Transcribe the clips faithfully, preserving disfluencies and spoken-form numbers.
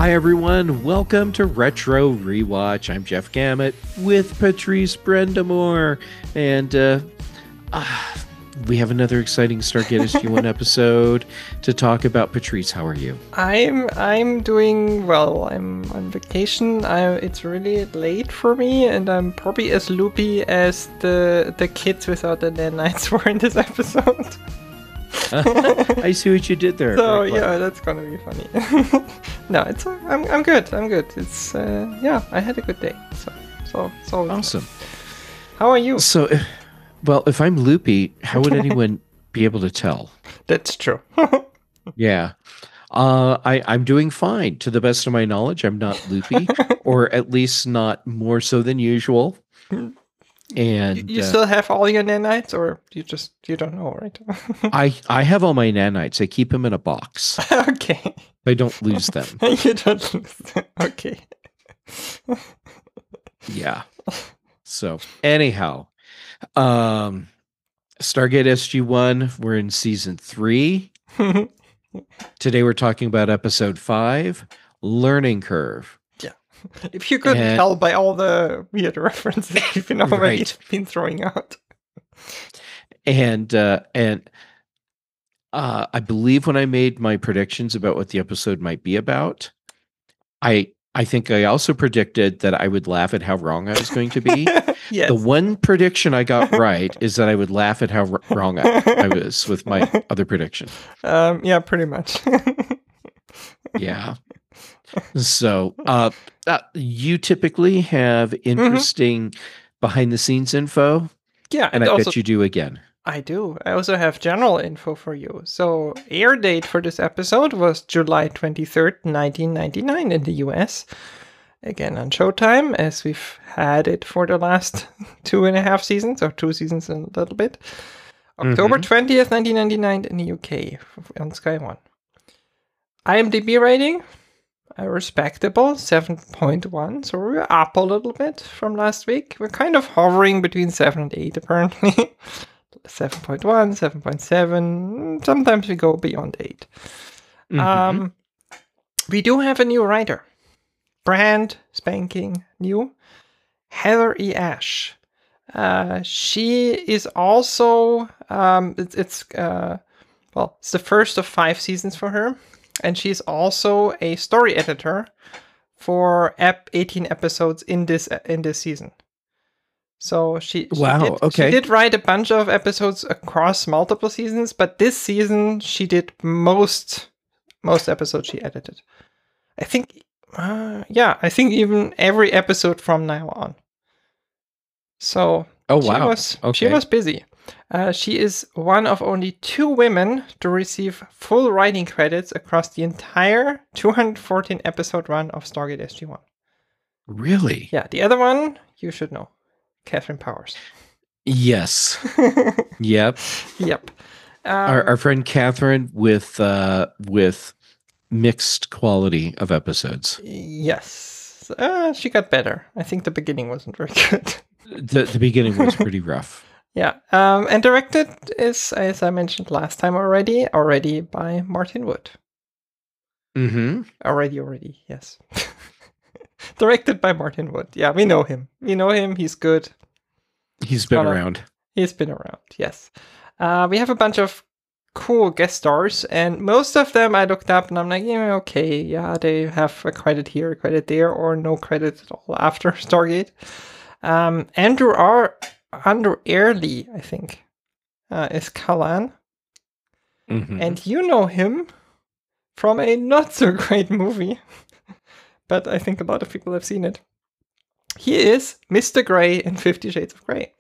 Hi everyone, welcome to Retro Rewatch. I'm Jeff Gamet with Patrice Brendamore, and uh, uh, we have another exciting Stargate S G one episode to talk about. Patrice, how are you? I'm I'm doing well. I'm on vacation. I, it's really late for me, and I'm probably as loopy as the the kids without the nanites were in this episode. I see what you did there. So yeah, that's gonna be funny. No, it's I'm I'm good. I'm good. It's uh, yeah, I had a good day. So so so awesome. Good. How are you? So, well, if I'm loopy, how would anyone be able to tell? That's true. Yeah. Uh, I, I'm doing fine. To the best of my knowledge, I'm not loopy, or at least not more so than usual. And you, you uh, still have all your nanites, or you just you don't know, right? I I have all my nanites. I keep them in a box. Okay. I don't lose them. You don't lose them. Okay. Yeah. So anyhow, um, Stargate S G one. We're in season three. Today we're talking about episode five, Learning Curve. Yeah. If you couldn't and, tell by all the weird references you've been already right. been throwing out. And uh, and uh, I believe when I made my predictions about what the episode might be about, I I think I also predicted that I would laugh at how wrong I was going to be. Yes. The one prediction I got right is that I would laugh at how r- wrong I, I was with my other prediction. Um, yeah, pretty much. Yeah. So, uh, uh, you typically have interesting mm-hmm. behind the scenes info. Yeah. And, and I also, bet you do again. I do. I also have general info for you. So, air date for this episode was July twenty-third, nineteen ninety-nine in the U S. Again on Showtime, as we've had it for the last two and a half seasons, or two seasons and a little bit. October twentieth, nineteen ninety-nine in the U K on Sky One. IMDb rating, a respectable seven point one, so we're up a little bit from last week. We're kind of hovering between seven and eight apparently. seven point one, seven point seven, sometimes we go beyond eight. Mm-hmm. Um, we do have a new writer. Brand spanking new, Heather E. Ash. Uh, she is also, um, it's, it's uh, well, it's the first of five seasons for her. And she's also a story editor for ep- eighteen episodes in this in this season. So she, she wow, did, okay. she did write a bunch of episodes across multiple seasons, but this season she did most most episodes she edited. I think, uh, yeah, I think even every episode from now on. So oh she wow, was okay. she was busy. Uh, she is one of only two women to receive full writing credits across the entire two hundred fourteen episode run of Stargate S G one. Really? Yeah, the other one, you should know. Catherine Powers. Yes. Yep. Yep. Um, our, our friend Catherine with uh, with mixed quality of episodes. Yes. Uh, she got better. I think the beginning wasn't very good. the, the beginning was pretty rough. Yeah, um, and directed is, as I mentioned last time already, already by Martin Wood. Mm-hmm. Already, already, yes. Directed by Martin Wood. Yeah, we know him. We know him. He's good. He's been around. He's been around, yes. Uh, we have a bunch of cool guest stars, and most of them I looked up and I'm like, yeah, okay, yeah, they have a credit here, a credit there, or no credit at all after Stargate. Um, Andrew R. Andrew Early, I think, uh, is Kalan. Mm-hmm. And you know him from a not so great movie, but I think a lot of people have seen it. He is Mister Grey in Fifty Shades of Grey.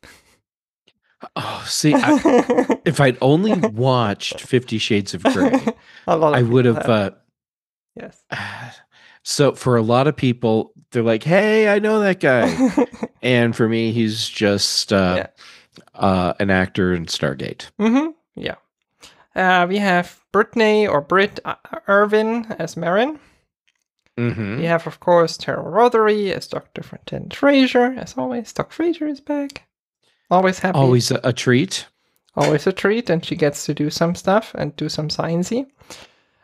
Oh, see, I, if I'd only watched Fifty Shades of Grey, a lot of I would have. have. Uh, yes. So for a lot of people, they're like, "Hey, I know that guy," and for me, he's just uh, yeah. uh, an actor in Stargate. Mm-hmm. Yeah. Uh, we have Brittany or Britt Irvin as Marin. Mm-hmm. We have, of course, Terrell Rothery as Doctor Lieutenant Fraser. As always, Doc Fraser is back. Always happy. Always a, a treat. Always a treat, and she gets to do some stuff and do some sciencey.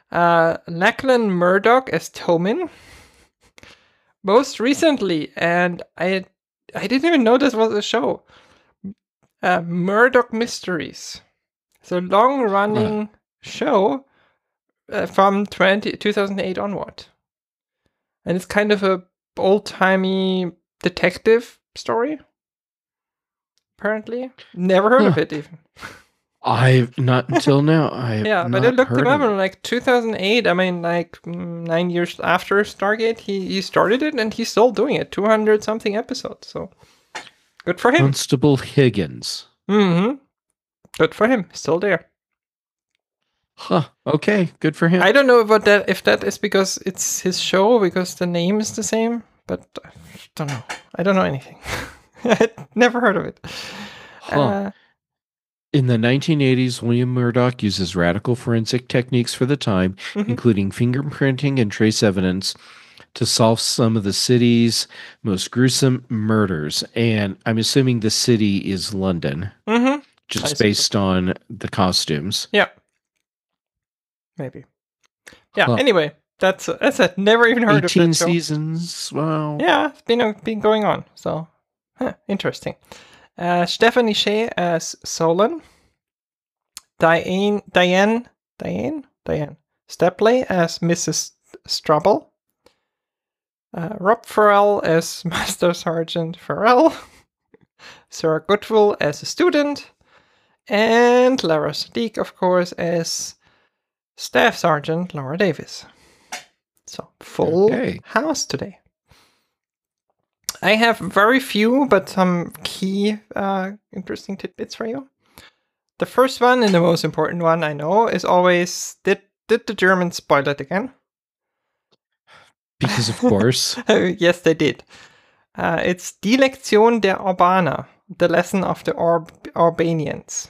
Uh, Lachlan Murdoch as Tomin. Most recently, and I I didn't even know this was a show. Uh, Murdoch Mysteries. It's a long-running huh. show uh, from twenty, two thousand eight onward. And it's kind of a old-timey detective story. Apparently. Never heard huh. of it, even. I've not until now. I yeah, but I looked it up in like two thousand eight. I mean, like mm, nine years after Stargate, he, he started it and he's still doing it. two hundred something episodes. So good for him. Constable Higgins. Mm-hmm. Good for him. Still there. Huh. Okay. Good for him. I don't know about that. If that is because it's his show, because the name is the same. But I don't know. I don't know anything. I never heard of it. Huh. Uh, In the nineteen eighties, William Murdoch uses radical forensic techniques for the time, mm-hmm. including fingerprinting and trace evidence, to solve some of the city's most gruesome murders. And I'm assuming the city is London, mm-hmm. just based so. on the costumes. Yeah. Maybe. Yeah, huh. Anyway, that's that's it. Never even heard of it. eighteen seasons. Wow. Yeah, it's been, been going on. So, huh, interesting. Uh, Stephanie Shea as Solon. Diane, Diane, Diane, Diane Stepley as Missus Strubble. Uh, Rob Farrell as Master Sergeant Farrell. Sarah Goodwill as a student. And Lara Sadiq, of course, as Staff Sergeant Laura Davis. So, full okay. house today. I have very few, but some key uh, interesting tidbits for you. The first one, and the most important one I know, is always, did, did the Germans spoil it again? Because of course. Yes, they did. Uh, it's Die Lektion der Urbaner, the lesson of the Orb- Urbanians.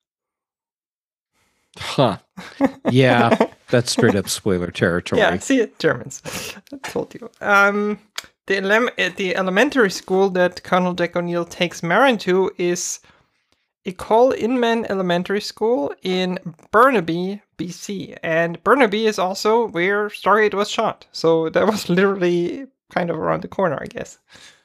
Huh. Yeah, that's straight up spoiler territory. Yeah, see it, Germans. I told you. Um... The, ele- the elementary school that Colonel Jack O'Neill takes Marin to is Ecole Inman Elementary School in Burnaby, B C. And Burnaby is also where Stargate was shot. So that was literally kind of around the corner, I guess.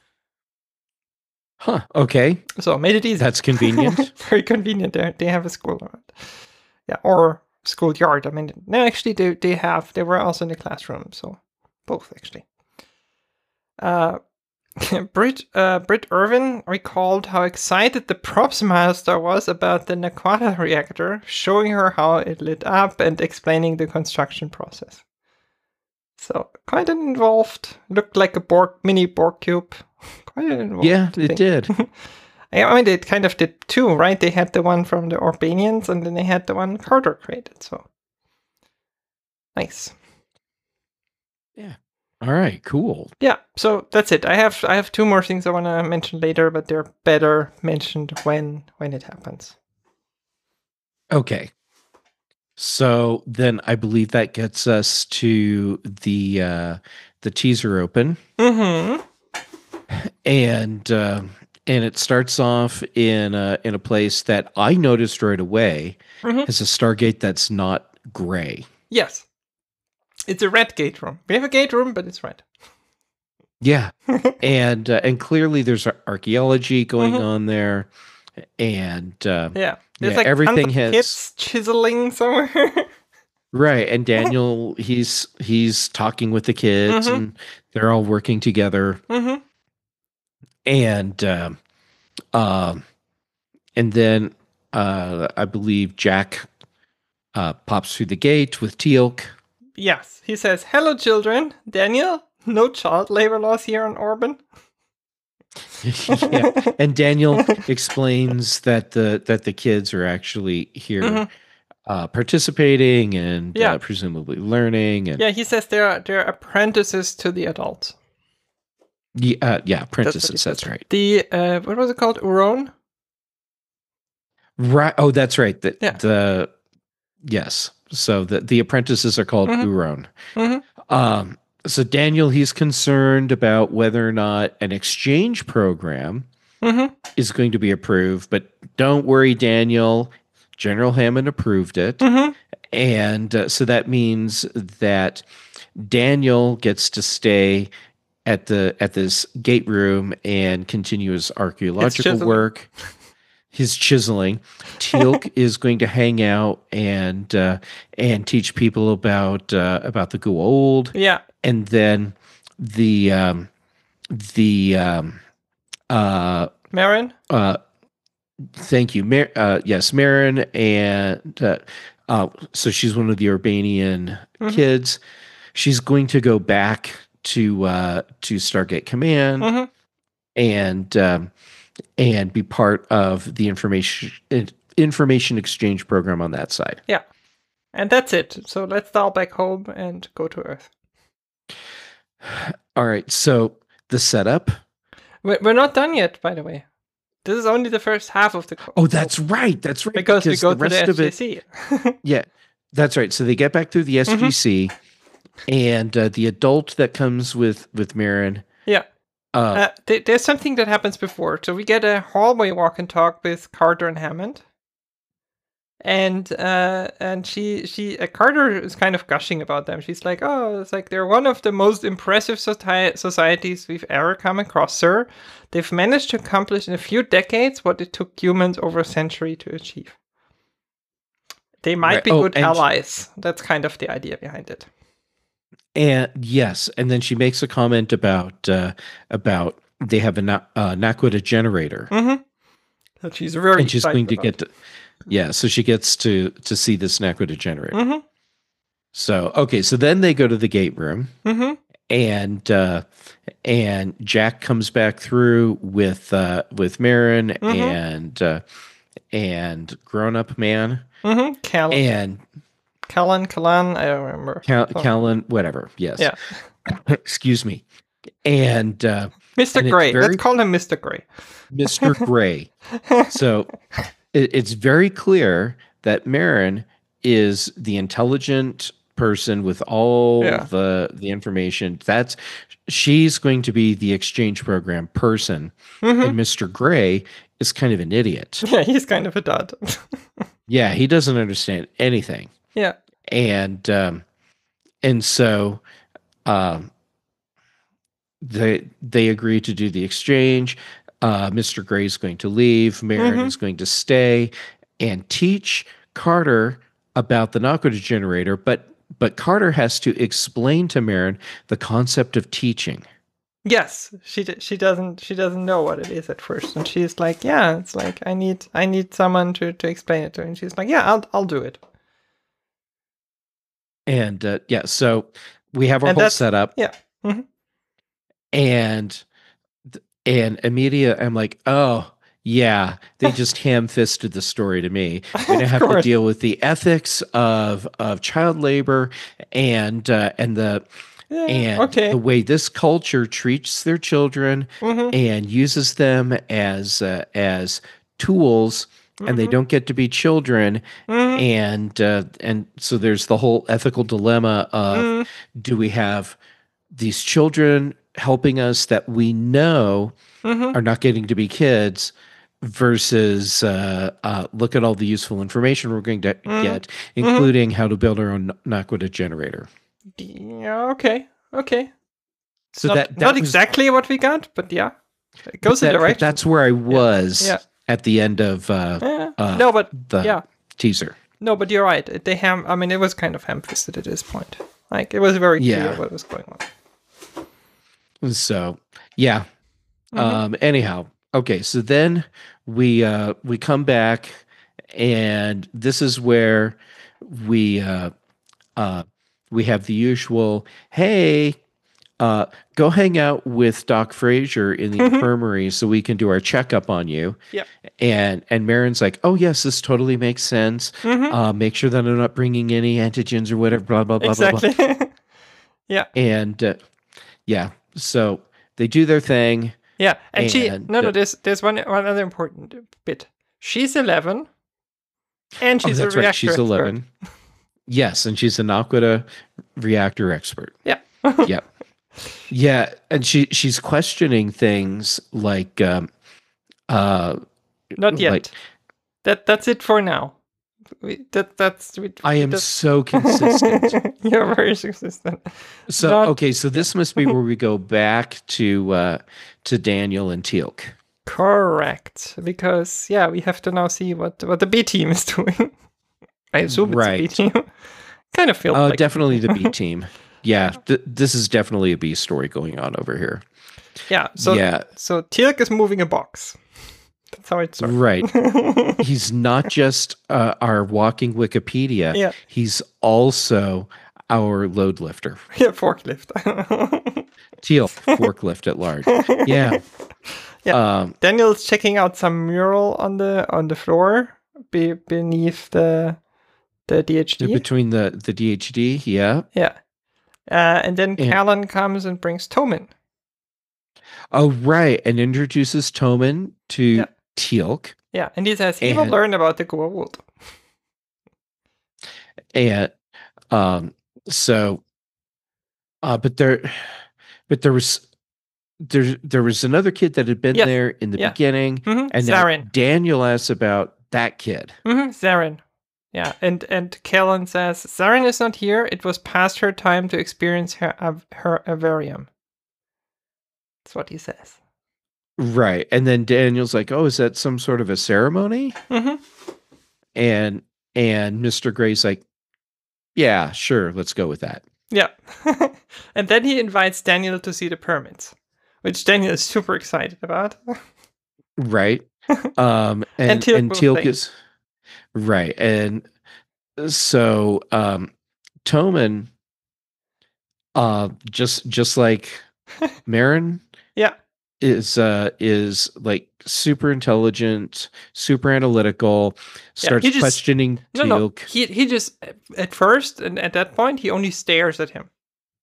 Huh, okay. So made it easy. That's convenient. Very convenient. They, they have a school around. Yeah, or schoolyard. I mean, no, actually, they, they have, they were also in the classroom. So both, actually. Uh, Britt, uh, Britt Irvin recalled how excited the props master was about the Naquata reactor, showing her how it lit up and explaining the construction process. So, quite an involved, looked like a Borg, mini Borg cube. Quite an involved Yeah, it thing. did. I mean, they kind of did two, right? They had the one from the Urbanians, and then they had the one Carter created, so. Nice. Yeah. All right, cool. Yeah, so that's it. I have I have two more things I want to mention later, but they're better mentioned when when it happens. Okay. So then I believe that gets us to the uh, the teaser open. Mm-hmm. And uh, and it starts off in a, in a place that I noticed right away mm-hmm. as a Stargate that's not gray. Yes. It's a red gate room. We have a gate room, but it's red. Yeah, and uh, and clearly there's archaeology going mm-hmm. on there, and uh, yeah, there's yeah, like everything tons of has kids chiseling somewhere. Right, and Daniel he's he's talking with the kids, mm-hmm. and they're all working together, mm-hmm. and uh, uh, and then uh, I believe Jack uh, pops through the gate with Teal'c. Yes, he says, "Hello, children. Daniel, no child labor laws here on Orban." Yeah, and Daniel explains that the that the kids are actually here mm-hmm. uh, participating and yeah. uh, presumably learning. And yeah, he says they're they're apprentices to the adults. Yeah, uh, yeah, apprentices. That's, that's right. The uh, what was it called? Uron. Right. Oh, that's right. The, yeah. the yes. So the, the apprentices are called mm-hmm. Uron. Mm-hmm. Um, so Daniel, he's concerned about whether or not an exchange program mm-hmm. is going to be approved. But don't worry, Daniel. General Hammond approved it. Mm-hmm. And uh, so that means that Daniel gets to stay at the at this gate room and continue his archaeological chiseling. work, his chiseling. Teal'c is going to hang out and uh, and teach people about uh, about the Goa'uld. Yeah. And then the um, the um, uh, Merrin? uh, thank you, Mar- uh, yes, Merrin, and uh, uh, so she's one of the Urbanian Mhm. kids. She's going to go back to uh, to Stargate Command Mhm. and um, and be part of the information information exchange program on that side. Yeah. And that's it. So let's dial back home and go to Earth. All right, so the setup. We- We're not done yet, by the way. This is only the first half of the code. Oh, that's right. That's right. Because, we go the to rest the of it. S G C. Yeah, that's right. So they get back through the S G C, Mm-hmm. and uh, the adult that comes with with Merrin. Yeah. Uh, Uh, th- there's something that happens before. So we get a hallway walk and talk with Carter and Hammond. And uh, and she she uh, Carter is kind of gushing about them. She's like, oh, it's like they're one of the most impressive soci- societies we've ever come across, sir. They've managed to accomplish in a few decades what it took humans over a century to achieve. They might Right. be Oh, good and- allies. That's kind of the idea behind it. And yes, and then she makes a comment about uh, about they have a na- uh, Naquita generator, Mm-hmm. That she's very and she's excited going to about. get to, yeah. So she gets to to see this Naquita generator. Mm-hmm. So okay, so then they go to the gate room, Mm-hmm. and uh, and Jack comes back through with uh, with Merrin Mhm. and uh, and grown up man Mm-hmm. Cal- and Callan, Callan, I don't remember. Cal- Oh. Callan, whatever. Yes. Yeah. Excuse me. And uh, Mister And it's Gray. very- Let's call him Mister Gray. Mister Gray. So it, it's very clear that Merrin is the intelligent person with all Yeah. the the information. That's she's going to be the exchange program person, Mhm. and Mister Gray is kind of an idiot. Yeah, he's kind of a dud. Yeah, he doesn't understand anything, yeah. and um, and so um, they they agree to do the exchange. Uh, Mister Gray is going to leave. Merrin Mhm. is going to stay and teach Carter about the Naquita generator, but but Carter has to explain to Merrin the concept of teaching. Yes, she d- she doesn't she doesn't know what it is at first, and she's like, yeah, it's like I need I need someone to, to explain it to her, and she's like, yeah, I'll I'll do it. And uh, yeah, so we have our And whole that's- setup. yeah. Mhm. And th- and immediately I'm like, oh yeah, they just ham-fisted the story to me. We're gonna Of have to course. deal with the ethics of of child labor and uh, and the Yeah, and okay. the way this culture treats their children Mhm. and uses them as uh, as tools, and they Mhm. don't get to be children. Mhm. And uh, and so there's the whole ethical dilemma of Mhm. do we have these children helping us that we know Mhm. are not getting to be kids versus uh, uh, look at all the useful information we're going to Mhm. get, including how to build our own Naquita generator. Yeah, okay, okay. So not, that, that not was- exactly what we got, but yeah, it goes that- in the direction. That's where I was Yeah. at the end of uh, Yeah. uh, no, but the yeah, teaser. no, but you're right. They ham. I mean, it was kind of ham-fisted at this point. Like it was very clear Yeah. what was going on. So yeah. Mhm. Um, anyhow, okay. So then we uh, we come back, and this is where we uh, uh, we have the usual. Hey, uh, go hang out with Doc Frazier in the Mhm. infirmary so we can do our checkup on you. Yep. And and Merrin's like, oh yes, this totally makes sense. Mhm. Uh, make sure that I'm not bringing any antigens or whatever. Blah blah blah blah blah. Exactly. yeah, And uh, yeah, so they do their thing. yeah. And, she And, no no. uh, There's there's one one other important bit. She's eleven, and she's oh, a that's reactor right. She's expert. eleven. Yes, and she's a Naquita reactor expert. Yeah. Yep. Yeah, and she she's questioning things like um uh Not yet. like that that's it for now. we, that that's. We, I am that's, so consistent. You're very consistent. So Not, okay, so this must be where we go back to uh, to Daniel and Teal'c. Correct, because yeah, we have to now see what what the B team is doing. I assume Right. it's a B team. Kind of feels Uh, like definitely the B team. Yeah, th- this is definitely a B story going on over here. Yeah. So yeah, so Teal'c is moving a box. That's how it starts. right. He's not just uh, our walking Wikipedia. Yeah. He's also our load lifter. Yeah, forklift. Teal, forklift at large. Yeah. Yeah. Um, Daniel's checking out some mural on the on the floor be, beneath the the D H D. between the, the D H D, yeah. Yeah. Uh, and then And- Callan comes and brings Toman. Oh, right. And introduces Toman to Yeah. Teal'c. Yeah, and he says he will And- learn about the Goa'uld. And um, so, uh, but there, but there was, there, there was another kid that had been Yes. there in the Yeah. beginning. Mm-hmm. And now Zarin. Daniel asks about that kid. Mm-hmm. Zarin. Yeah, and and Callan says Zarin is not here. It was past her time to experience her av- her avarium. That's what he says. Right. And then Daniel's like, oh, is that some sort of a ceremony? Mm-hmm. And, and Mister Gray's like, yeah, sure. Let's go with that. Yeah. And then he invites Daniel to see the pyramids, which Daniel is super excited about. Right. Um, and, And Teal'c and will Teal'c play. is right. And so, um, Toman, uh, just, just like Marin Yeah. is, uh, is like super intelligent, super analytical, starts he just- questioning No, no. Teal'c. He he just at first and at that point he only stares at him.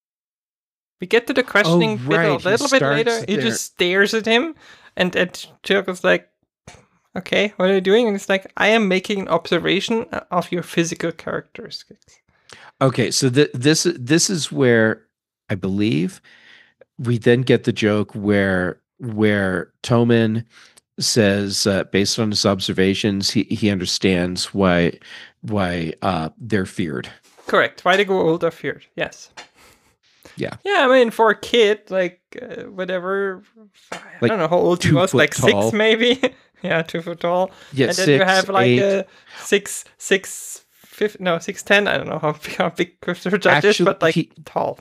We get to the questioning bit right, a he little bit later. starts He there. just stares at him, and and Teal'c is like, "Okay, what are you doing?" And it's like, "I am making an observation of your physical characteristics." Okay, so th- this this is where I believe we then get the joke where where Toman says, uh, based on his observations, he he understands why why uh, they're feared. Correct. Why the Goa'uld are feared? Yes. Yeah. Yeah, I mean, for a kid, like uh, whatever, I Like don't know how old he two was, foot like tall. six maybe. Yeah, two foot tall. Yeah, and then six, you have like eight. a six, six, fifth, no, six ten. I don't know how big, how big Christopher Judge is, Actually, but like he- tall.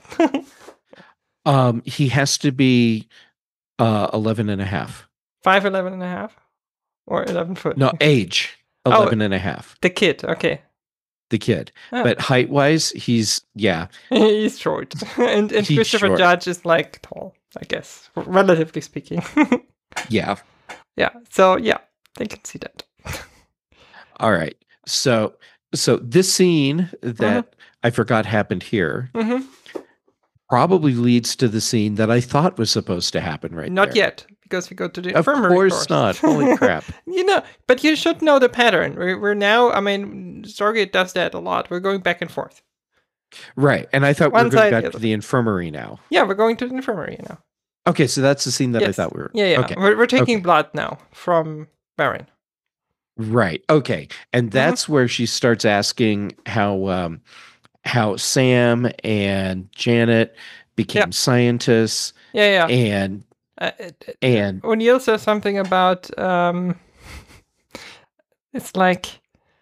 Um, he has to be uh, eleven and a half. Five eleven and a half, or eleven foot. No, age Oh. eleven and a half. The kid. Okay, The kid, Ah. but height wise, he's yeah. he's short, and and He's Christopher short. Judge is like tall, I guess, relatively speaking. Yeah. Yeah. So yeah, they can see that. All right. So so this scene that Mm-hmm. I forgot happened here hmm probably leads to the scene that I thought was supposed to happen right Not there. yet, because we go to the Of infirmary. course first. not. Holy crap. You know, but you should know the pattern. We're, we're now, I mean, Stargate does that a lot. We're going back and forth. Right. And I thought we One were going side, back the to other. the infirmary now. Yeah, we're going to the infirmary now. Okay, so that's the scene that I Yes. thought we were. Yeah, yeah. Okay. We're, we're taking Okay. blood now from Baron. Right. Okay. Mm-hmm. And that's where she starts asking how um how Sam and Janet became Yeah. scientists Yeah, yeah. and Uh, it- it- and O'Neill says something about, um, it's like,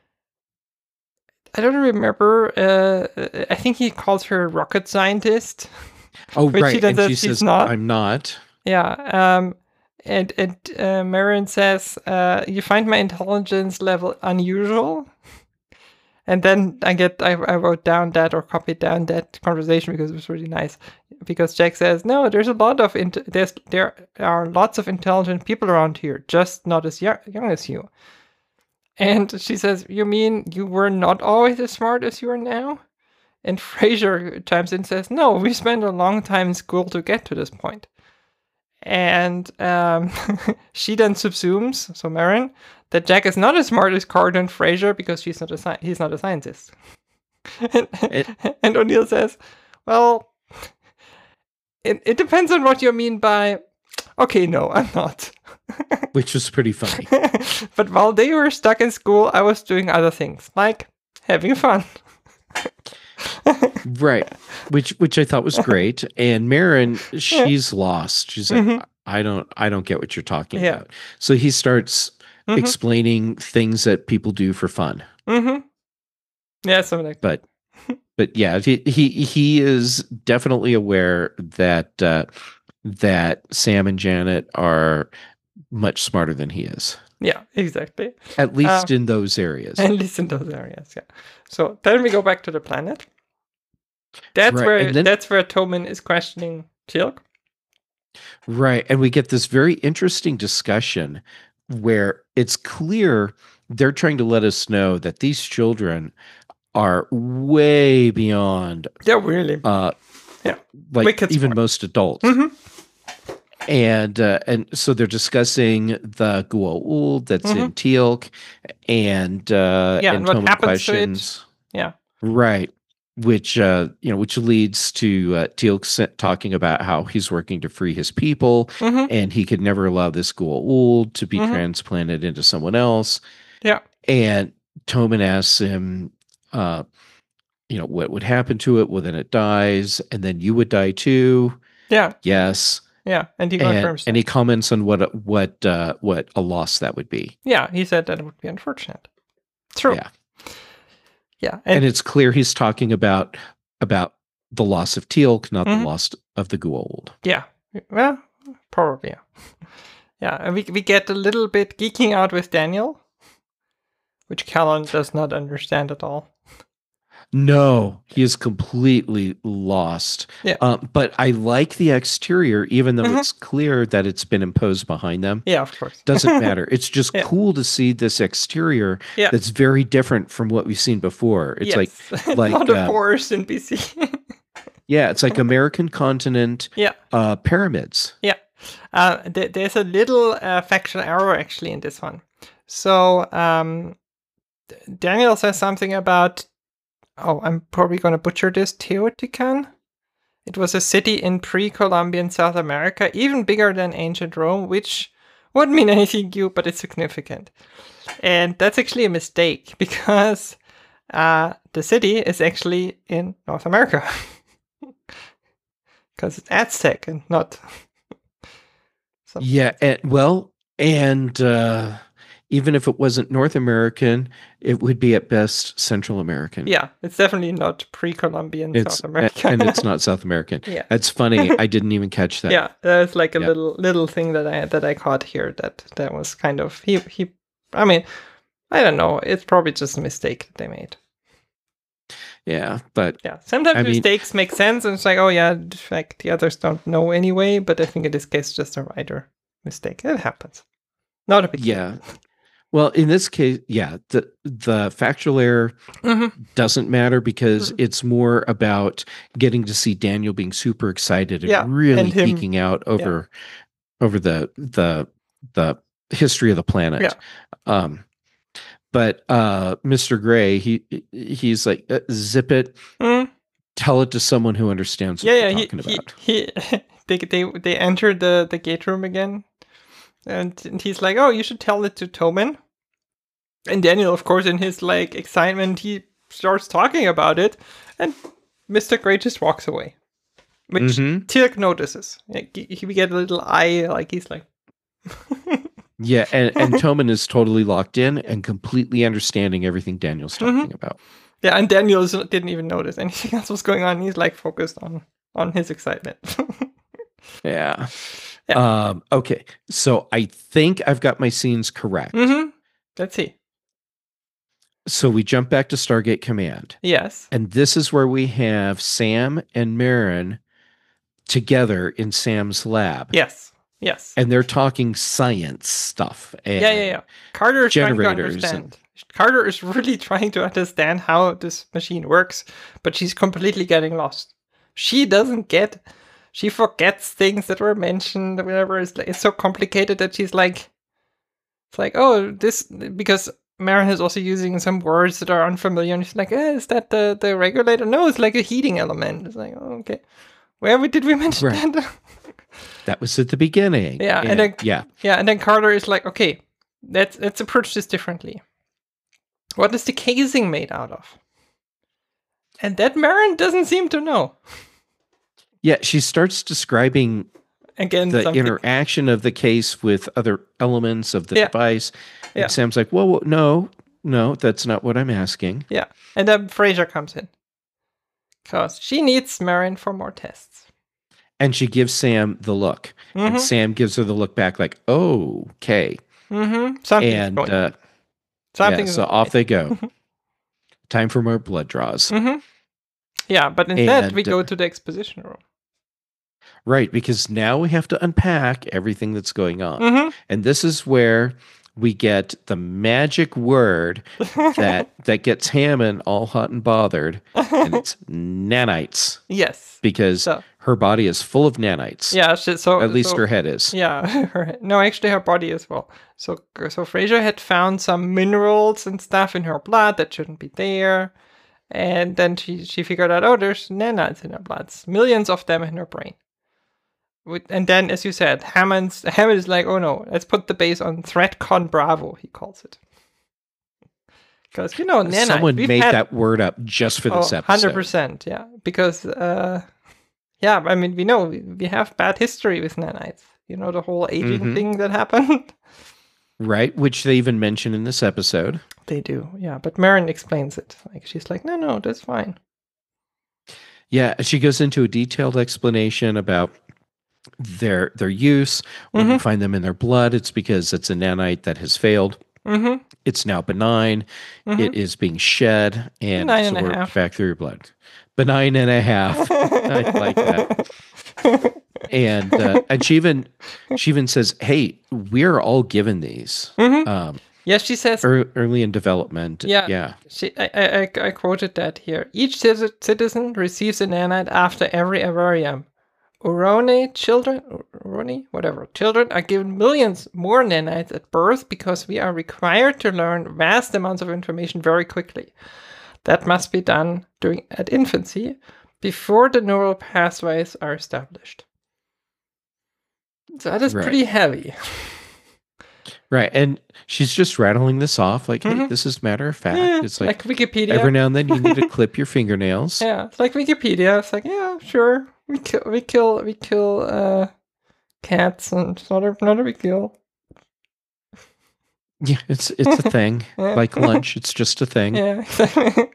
I don't remember. Uh, I think he calls her a rocket scientist. oh Which she right, then and says she she's says not. I'm not. Yeah. Um, and and uh, Marin says, uh, "You find my intelligence level unusual." And then I get I, I wrote down that or copied down that conversation because it was really nice. Because Jack says, "No, there's a lot of int- there's there are lots of intelligent people around here, just not as young, young as you." And she says, "You mean you were not always as smart as you are now?" And Fraser chimes in and says, "No, we spent a long time in school to get to this point." And um, she then subsumes, so Marin, that Jack is not as smart as Carter and Fraser because she's not a sci- he's not a scientist. and, It- and O'Neill says, "Well, it, it depends on what you mean by, okay, no, I'm not." which was pretty funny. But while they were stuck in school, I was doing other things, like having fun. Right, which which I thought was great. And Marin, she's lost. She's like, mm-hmm. I don't, I don't get what you're talking yeah. about. So he starts mm-hmm. explaining things that people do for fun. Mm-hmm. Yeah, something like but, that. But yeah, he he he is definitely aware that uh, that Sam and Janet are much smarter than he is. Yeah, exactly. At least um, in those areas. At least in those areas, yeah. So then we go back to the planet. That's right. where then, that's where Tommen is questioning Teal'c. Right, and we get this very interesting discussion where it's clear they're trying to let us know that these children are way beyond. Yeah, really. Uh, yeah, like Wicked even smart. most adults. Mm-hmm. And uh, and so they're discussing the Goa'uld that's mm-hmm. in Teal'c, and uh, yeah, and, and what Tommen happens questions. to it. Yeah, right. Which uh, you know, which leads to uh, Teal'c talking about how he's working to free his people, mm-hmm. and he could never allow this Goa'uld to be mm-hmm. transplanted into someone else. Yeah, and Tommen asks him, uh, you know, what would happen to it? Well, then it dies, and then you would die too. Yeah. Yes. Yeah, and he and, confirms. And he comments on what what uh, what a loss that would be. Yeah, he said that it would be unfortunate. True. Yeah. Yeah, and, and it's clear he's talking about about the loss of Teal'c, not mm-hmm. the loss of the Goa'uld. Yeah, well, probably. Yeah, yeah, and we we get a little bit geeking out with Daniel, which Callan does not understand at all. No, he is completely lost. Yeah, um, but I like the exterior, even though mm-hmm. it's clear that it's been imposed behind them. Yeah, of course. Doesn't matter. It's just yeah. cool to see this exterior yeah. that's very different from what we've seen before. It's yes. like like not a uh, forest in B C. yeah, it's like American continent. Yeah, uh, pyramids. Yeah, uh, th- there's a little uh, factual error actually in this one. So um, Daniel says something about. Oh, I'm probably going to butcher this. Teotihuacan? It was a city in pre-Columbian South America, even bigger than ancient Rome, which wouldn't mean anything to you, but it's significant. And that's actually a mistake, because uh, the city is actually in North America. Because it's Aztec and not... yeah, and, well, and... Uh... Even if it wasn't North American, it would be at best Central American. Yeah, it's definitely not pre-Columbian it's, South America. And it's not South American. Yeah. That's funny. I didn't even catch that. Yeah, that's like a yeah. little little thing that I that I caught here that that was kind of he he I mean, I don't know, it's probably just a mistake that they made. Yeah, but yeah, sometimes I mistakes mean, make sense and it's like, oh yeah, like the others don't know anyway, but I think in this case just a writer mistake. It happens. Not a big deal. Yeah. Well, in this case, yeah, the the factual error mm-hmm. doesn't matter because mm-hmm. it's more about getting to see Daniel being super excited and yeah, really and him, geeking out over yeah. over the the the history of the planet. Yeah. Um, but uh, Mister Gray, he he's like, uh, zip it, mm-hmm. tell it to someone who understands what yeah, you're yeah, talking he, about. He, he they they they enter the the gate room again. And, and he's like, oh, you should tell it to Tommen. And Daniel, of course, in his like excitement, he starts talking about it. And Mister Gray just walks away. Which mm-hmm. Teal'c notices. Like, he, he get a little eye, like he's like... yeah, and, and Tommen is totally locked in and completely understanding everything Daniel's talking mm-hmm. about. Yeah, and Daniel didn't even notice anything else was going on. He's like focused on, on his excitement. yeah. Yeah. Um, okay, so I think I've got my scenes correct. Mm-hmm. Let's see. So we jump back to Stargate Command. Yes. And this is where we have Sam and Marin together in Sam's lab. Yes. Yes. And they're talking science stuff. And yeah, yeah, yeah. Carter is trying to generators understand. and- Carter is really trying to understand how this machine works, but she's completely getting lost. She doesn't get... She forgets things that were mentioned, whatever. It's, like, it's so complicated that she's like, it's like, oh, this, because Marin is also using some words that are unfamiliar. And she's like, eh, is that the, the regulator? No, it's like a heating element. It's like, oh, okay. Where did we mention right. that? That was at the beginning. Yeah, and, and then yeah, yeah, and then Carter is like, okay, let's let's approach this differently. What is the casing made out of? And that Marin doesn't seem to know. yeah. She starts describing Again, the something. interaction of the case with other elements of the Yeah. device. And Yeah. Sam's like, "Whoa, whoa, no, no, that's not what I'm asking." Yeah, and then Fraser comes in because she needs Marin for more tests. And she gives Sam the look, Mm-hmm. and Sam gives her the look back, like, "Oh, okay." Mm-hmm. Something's And going. uh, Something. yeah, so off they go. Time for more blood draws. Mm-hmm. Yeah, but instead And, we go uh, to the exposition room. Right, because now we have to unpack everything that's going on. Mm-hmm. And this is where we get the magic word that that gets Hammond all hot and bothered, and it's nanites, Yes. because So- her body is full of nanites. Yeah. She, so At least so, her head is. Yeah. Her, no, actually, her body as well. So so Fraser had found some minerals and stuff in her blood that shouldn't be there. And then she, she figured out, oh, there's nanites in her blood. Millions of them in her brain. With, and then, as you said, Hammond's, Hammond is like, oh no, let's put the base on ThreatCon Bravo, he calls it. Because, you know, nanites. Someone we've made had, that word up just for this oh, episode. one hundred percent, yeah. Because, uh, yeah, I mean, we know we, we have bad history with nanites. You know, the whole aging Mhm. thing that happened? Right, which they even mention in this episode. They do, yeah. But Marin explains it. Like, she's like, no, no, that's fine. Yeah, she goes into a detailed explanation about their their use. When you Mhm. find them in their blood, it's because it's a nanite that has failed. Mm-hmm. It's now benign. Mhm. It is being shed and Benign and a absorbed half. back through your blood. Benign and a half. I like that. And uh, and she even she even says, "Hey, we're all given these Mhm. um, Yeah, she says, ear- early in development." Yeah. yeah, She, I, I, I I quoted that here. Each ci- citizen receives a nanite after every Avarium. Urone children, Urone, whatever, children are given millions more nanites at birth because we are required to learn vast amounts of information very quickly. That must be done during at infancy before the neural pathways are established. So that is Right. pretty heavy. right. And she's just rattling this off, like, "Hey, Mhm. this is matter of fact." Yeah, It's like, like Wikipedia. every now and then you need to clip your fingernails. Yeah, it's like Wikipedia. It's like, yeah, sure. We kill, we kill, we kill uh, cats, and it's not a, not a big deal. Yeah, it's it's a thing. Yeah. Like lunch, it's just a thing. Yeah, exactly.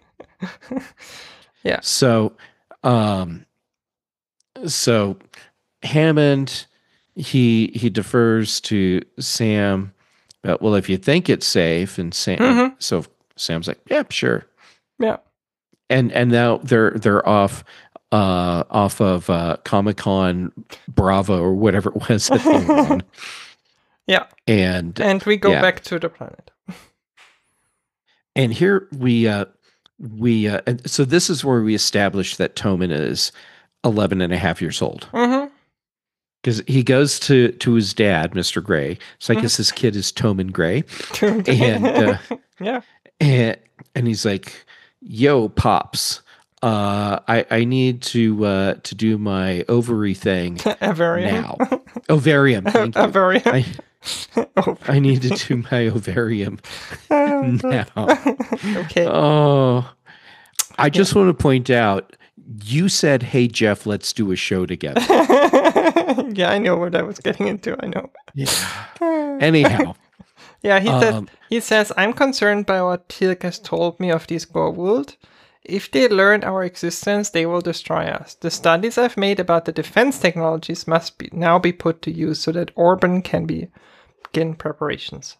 So, um, so Hammond, he he defers to Sam, but well, if you think it's safe, and Sam, Mhm. so Sam's like, "Yep, sure." Yeah. And and now they're they're off, uh, off of uh, Comic Con Bravo or whatever it was that they were on. Yeah. And And we go Yeah. back to the planet. And here we uh we uh and so this is where we establish that Toman is eleven and a half years old, Mm-hmm. because he goes to to his dad, Mister Gray. So I Mhm. guess his kid is Toman Gray. And, uh, yeah. And and he's like, "Yo, pops, uh I I need to uh to do my ovary thing Avarium. now. Ovarium. Thank you. Avarium. I Oh, I need to do my ovarium now. okay. Oh, I just want to point out, you said, "Hey, Jeff, let's do a show together." yeah, I know what I was getting into. I know. Anyhow, Yeah, he says um, he says I'm concerned by what Teal'c has told me of these Goa'uld. If they learn our existence, they will destroy us. The studies I've made about the defense technologies must be now be put to use so that Orban can be begin preparations.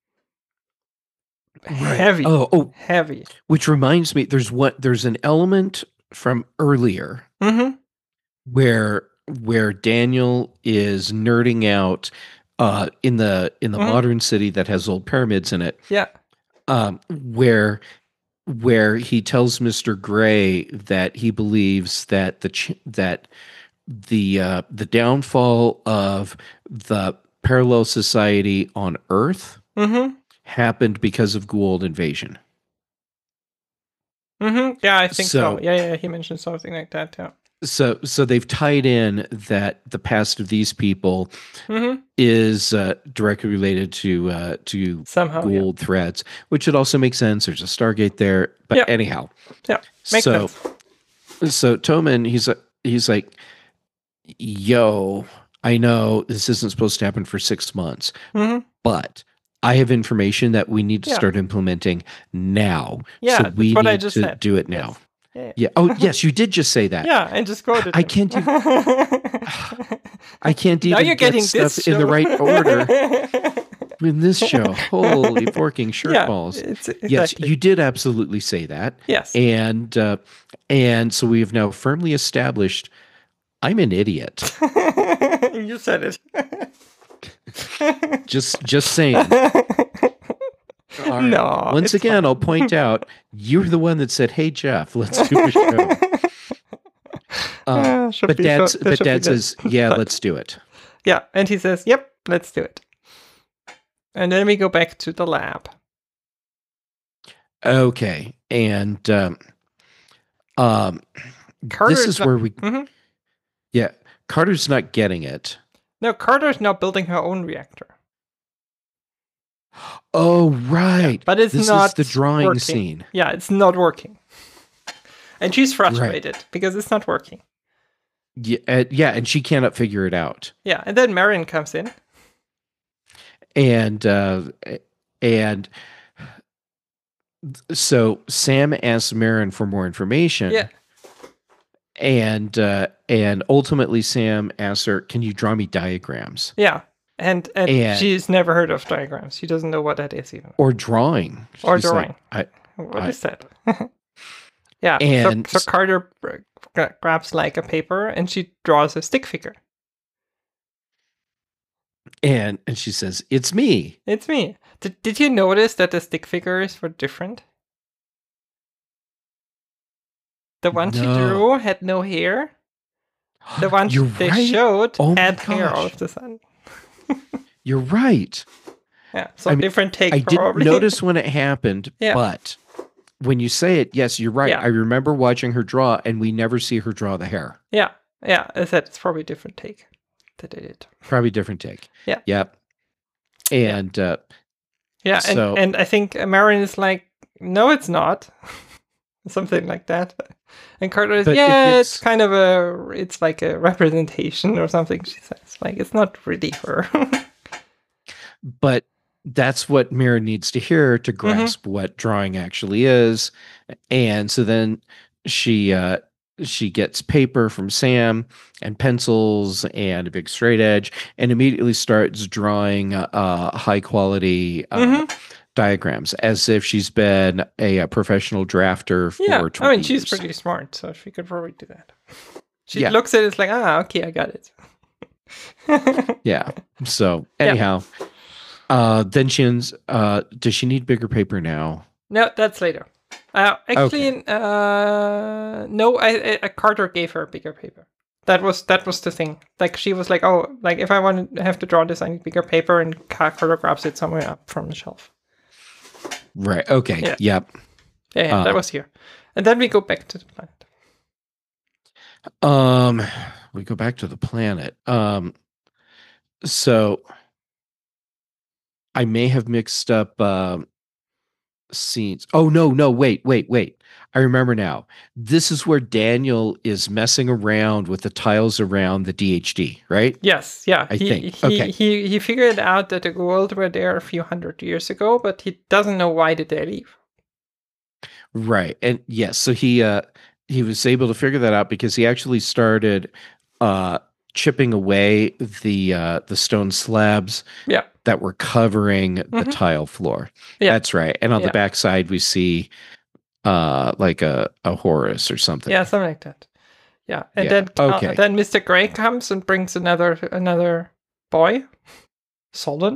Heavy, oh, oh, heavy. which reminds me, there's what there's an element from earlier Mm-hmm. where where Daniel is nerding out uh, in the in the Mhm. modern city that has old pyramids in it, Yeah. um, where where he tells Mister Gray that he believes that the ch- that the uh, the downfall of the parallel society on Earth Mm-hmm. happened because of Goa'uld invasion. Mm-hmm. Yeah, I think so. So- Yeah, yeah. He mentioned something like that. Yeah. so so they've tied in that the past of these people Mm-hmm. is uh, directly related to uh, to Somehow, yeah. Gould threads, which would also make sense. There's a Stargate there, but Yeah. anyhow, Yeah. Makes so sense. so Toman, he's uh, he's like, yo, I know this isn't supposed to happen for six months, Mm-hmm. but I have information that we need to Yeah. start implementing now. Yeah, so that's we what I need just to said. do it Yes. now. Yeah. Yeah. Oh, yes, you did just say that. Yeah, and just quoted. I him. can't even. I can't Now even you're get getting stuff this in the show. right order in this show. Holy forking shirt Yeah, balls. it's, Yes, exactly. you did absolutely say that. Yes. And uh, and so we have now firmly established I'm an idiot. You said it. Just just saying. All right. No. Once it's again, fine. I'll point out you're the one that said, "Hey Jeff, let's do a show." Uh, Uh, should but be dad, so- there but should be dad this says, "Yeah, cut. let's do it." Yeah, and he says, "Yep, let's do it." And then we go back to the lab. Okay, and um, um, Carter this is not- where we, Mhm. yeah, Carter's not getting it. No, Carter's now building her own reactor. Oh, right, But it's this not is the drawing working. scene. Yeah, it's not working. And she's frustrated because it's not working. Yeah, uh, yeah, and she cannot figure it out. Yeah, and then Marion comes in. And uh, and so Sam asks Marin for more information. Yeah. And uh, and ultimately Sam asks her, "Can you draw me diagrams Yeah. And, and And- she's never heard of diagrams. She doesn't know what that is even. or drawing?" Or She's like, drawing. I, What I- is that? Yeah. And- so, so Carter gra- gra- grabs like a paper and she draws a stick figure. and and she says, "It's me." It's me. Did, did you notice that the stick figures were different? The one she No. drew had no hair. The one You're they right. showed Oh my had hair all gosh. of the sudden. You're right. Yeah, so I mean, different take I didn't probably. notice when it happened, Yeah. but when you say it, yes, you're right. Yeah. I remember watching her draw, and we never see her draw the hair. Yeah, yeah, I said it's probably a different take that they did. Probably different take. Yeah. Yep. And uh, Yeah, and, So- and I think Marin is like, no, it's not. Something like that. And Carter is, But it yeah, it's gets- kind of a, it's like a representation or something, she says. Like, it's not really her. but that's what Mira needs to hear Mm-hmm. to grasp what drawing actually is. And so then she uh, she gets paper from Sam and pencils and a big straight edge, and immediately starts drawing uh, high quality uh, Mhm. diagrams as if she's been a, a professional drafter for Yeah, twenty I mean, she's years. pretty smart, so she could probably do that. She Yeah. looks at it like, ah, okay, I got it. Yeah. So anyhow, uh, then she ends. Uh, does she need bigger paper now? No, that's later. Uh, actually, uh, no. I, I Carter gave her bigger paper. That was that was the thing. Like she was like, oh, like if I want to have to draw this, I need bigger paper, and Ca- Carter grabs it somewhere up from the shelf. Right. Okay. Yeah. Yep. Yeah, yeah Uh. that was here. And then we go back to the planet. Um, we go back to the planet. Um, so I may have mixed up um scenes. Oh no, no, wait, wait, wait. I remember now. This is where Daniel is messing around with the tiles around the D H D, right? Yes, yeah. I he, think. He, Okay. he he figured out that the Goa'uld were there a few hundred years ago, but he doesn't know why did they leave. Right. And yes, so he uh he was able to figure that out because he actually started uh chipping away the uh the stone slabs Yeah. that were covering the Mhm. tile floor. Yeah. That's right. And on Yeah. the backside we see uh like a, a Horus or something. Yeah, something like that. Yeah, and Yeah, then uh, okay. then Mister Gray comes and brings another another boy, Solon.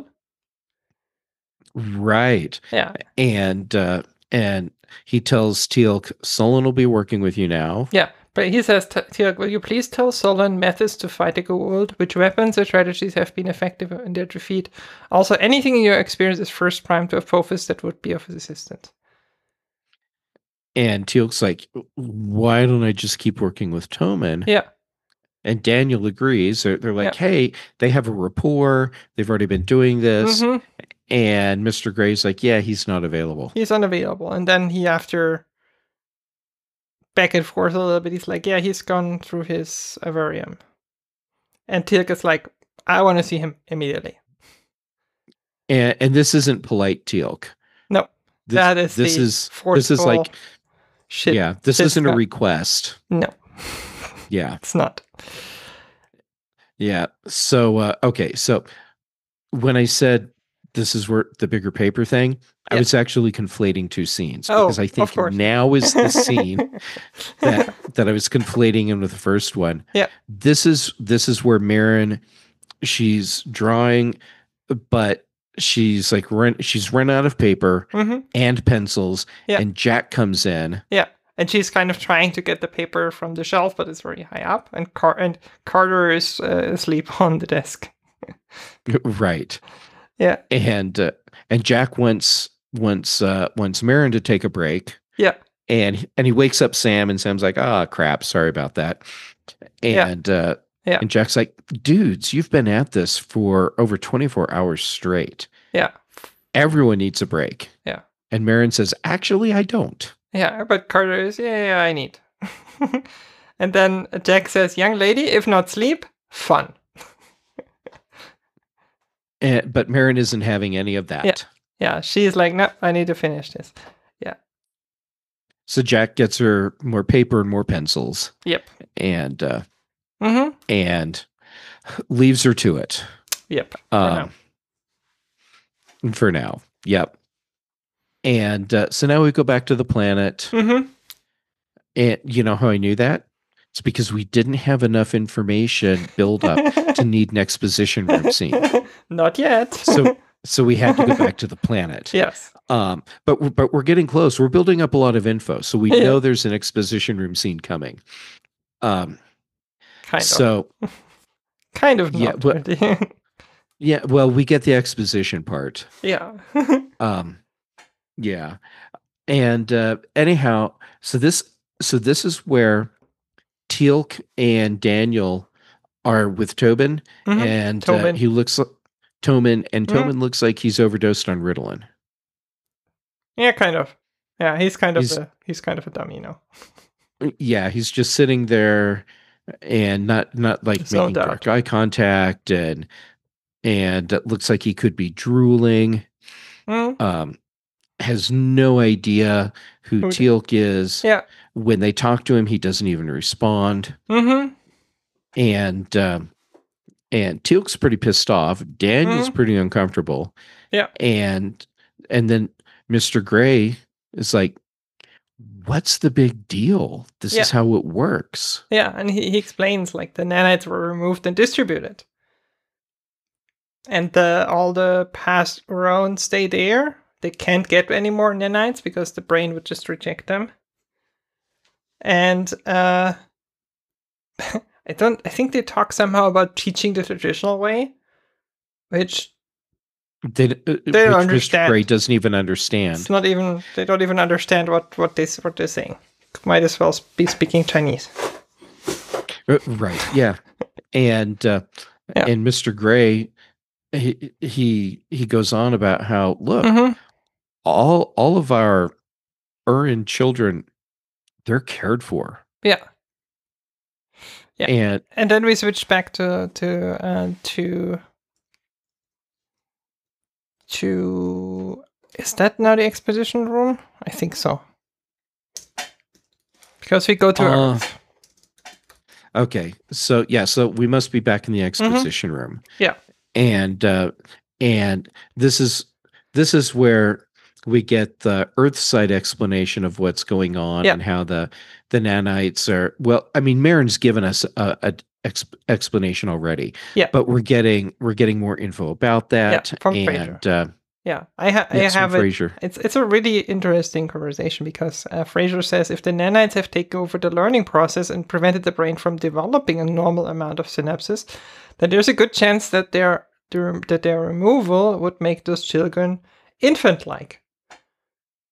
Right. Yeah, And uh and he tells Teal'c, Solon will be working with you now. yeah. But he says, "T- Teal'c, will you please tell Solon methods to fight the Goa'uld, which weapons or strategies have been effective in their defeat? Also, anything in your experience is first prime to Apophis that would be of his assistance." and Teal'c's like, why don't I just keep working with Toman? Yeah. And Daniel agrees. They're, they're like, Yeah. hey, they have a rapport. They've already been doing this. Mm-hmm. And Mister Gray's like, yeah, he's not available. He's unavailable. And then he, after back and forth a little bit, he's like, yeah, he's gone through his Avarium. And Teal'c is like, I want to see him immediately. And and this isn't polite Teal'c. No, this, that is this the is this is like shit. Yeah, this shit isn't stuff. a request. No. Yeah, it's not. Yeah. So uh, okay, so when I said this is where the bigger paper thing, yeah. I was actually conflating two scenes oh, because I think now is the scene that that I was conflating in with the first one. Yeah. This is this is where Merrin, she's drawing, but she's like run she's run out of paper mm-hmm. and pencils, yeah. and Jack comes in. Yeah. And she's kind of trying to get the paper from the shelf, but it's very high up. And Car- and Carter is uh, asleep on the desk. Right. Yeah. And uh, and Jack wants wants uh, wants Merrin to take a break. Yeah. And and he wakes up Sam, and Sam's like, "Ah, oh, crap, sorry about that." And yeah. uh, yeah. and Jack's like, "Dudes, you've been at this for over twenty-four hours straight. Yeah. Everyone needs a break." Yeah. And Merrin says, "Actually, I don't." Yeah, but Carter is, yeah, yeah I need. And then Jack says, young lady, if not sleep, fun. and, but Merrin isn't having any of that. Yeah, yeah. She's like, no, I need to finish this. Yeah. So Jack gets her more paper and more pencils. Yep. And uh, mm-hmm. and leaves her to it. Yep. Um, for now. For now. Yep. And uh, so now we go back to the planet. Mm-hmm. And you know how I knew that? It's because we didn't have enough information build up to need an exposition room scene. Not yet. so so we had to go back to the planet. Yes. Um, but we're, but we're getting close. We're building up a lot of info, so we yeah. know there's an exposition room scene coming. Um, kind so, of. kind of. Yeah. Not Well, really. yeah. Well, we get the exposition part. Yeah. um. Yeah. And uh, anyhow, so this so this is where Teal'c and Daniel are with Tobin, mm-hmm. and uh, he looks like Toman, and Toman mm-hmm. looks like he's overdosed on Ritalin. Yeah, kind of. Yeah, he's kind of he's, a he's kind of a dummy, you know. Yeah, he's just sitting there and not not like There's making no direct eye contact, and and it looks like he could be drooling. Mm-hmm. Um. Has no idea who Who Teal'c is. Yeah. When they talk to him, he doesn't even respond. Mm-hmm. And um, and Teal'c's pretty pissed off. Daniel's mm-hmm. pretty uncomfortable. Yeah. And and then Mister Gray is like, "What's the big deal? This yeah. is how it works." Yeah, and he, he explains like the nanites were removed and distributed, and the all the past around stay there. They can't get any more nanites because the brain would just reject them. And uh, I don't. I think they talk somehow about teaching the traditional way, which they, uh, they don't which understand. Mister Gray doesn't even understand. It's not even. They don't even understand what what they what they're saying. Might as well be speaking Chinese. Uh, right. Yeah. And uh, yeah. and Mister Gray, he he he goes on about how look. Mm-hmm. All all of our Urin children, they're cared for. Yeah. Yeah. And and then we switch back to to uh, to to is that now the exposition room? I think so. Because we go to uh, Earth. Okay. So yeah, so we must be back in the exposition mm-hmm. room. Yeah. And uh and this is this is where we get the Earth side explanation of what's going on yeah. and how the the nanites are. Well, I mean, Merrin's given us a, a exp, explanation already. Yeah, but we're getting we're getting more info about that. Yeah, from and Frasier. Uh, yeah, I, ha- I have it. Frasier. It's it's a really interesting conversation because uh, Frasier says if the nanites have taken over the learning process and prevented the brain from developing a normal amount of synapses, then there's a good chance that their that their removal would make those children infant-like.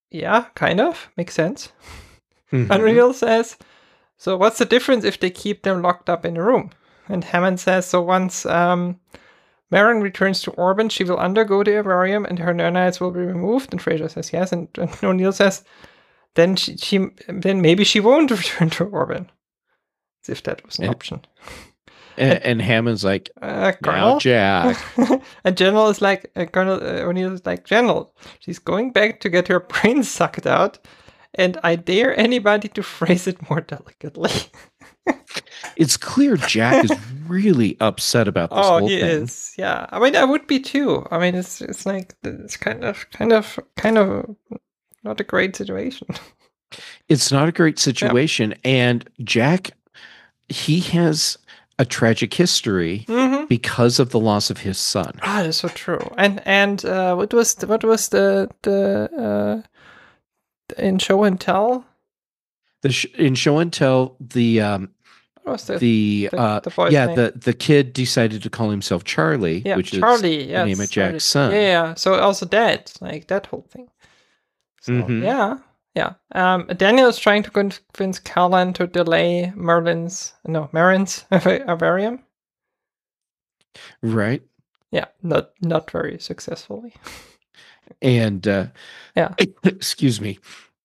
yeah, kind of. Makes sense. Mhm. Unreal says, so what's the difference if they keep them locked up in a room? And Hammond says, so once um, Marin returns to Orban, she will undergo the Avarium and her nanites will be removed. And Fraser says yes. And, and O'Neill says, then she, she, then maybe she won't return to Orban. As if that was an and, option. And, and Hammond's like, uh, now Jack. And General is like, uh, Colonel uh, O'Neill is like, General, she's going back to get her brains sucked out. And I dare anybody to phrase it more delicately. It's clear Jack is really upset about this oh, whole he thing. is. Yeah, I mean, I would be too. I mean, it's it's like it's kind of, kind of, kind of not a great situation. It's not a great situation, yeah. And Jack, he has a tragic history mm-hmm. because of the loss of his son. Ah, that's so true. And and uh, what was the, what was the the uh, in Show and Tell? The sh- in Show and Tell, the um, what was the the, the, uh, the boy's yeah name? the the kid decided to call himself Charlie, yeah, which Charlie, is yeah, the name of Jack's son. Yeah, yeah. So also that, like that whole thing. So mm-hmm. yeah. Yeah, um, Daniel is trying to convince Callan to delay Merlin's, no, Marin's Avarium. Right. Yeah, not not very successfully. And uh, yeah, excuse me.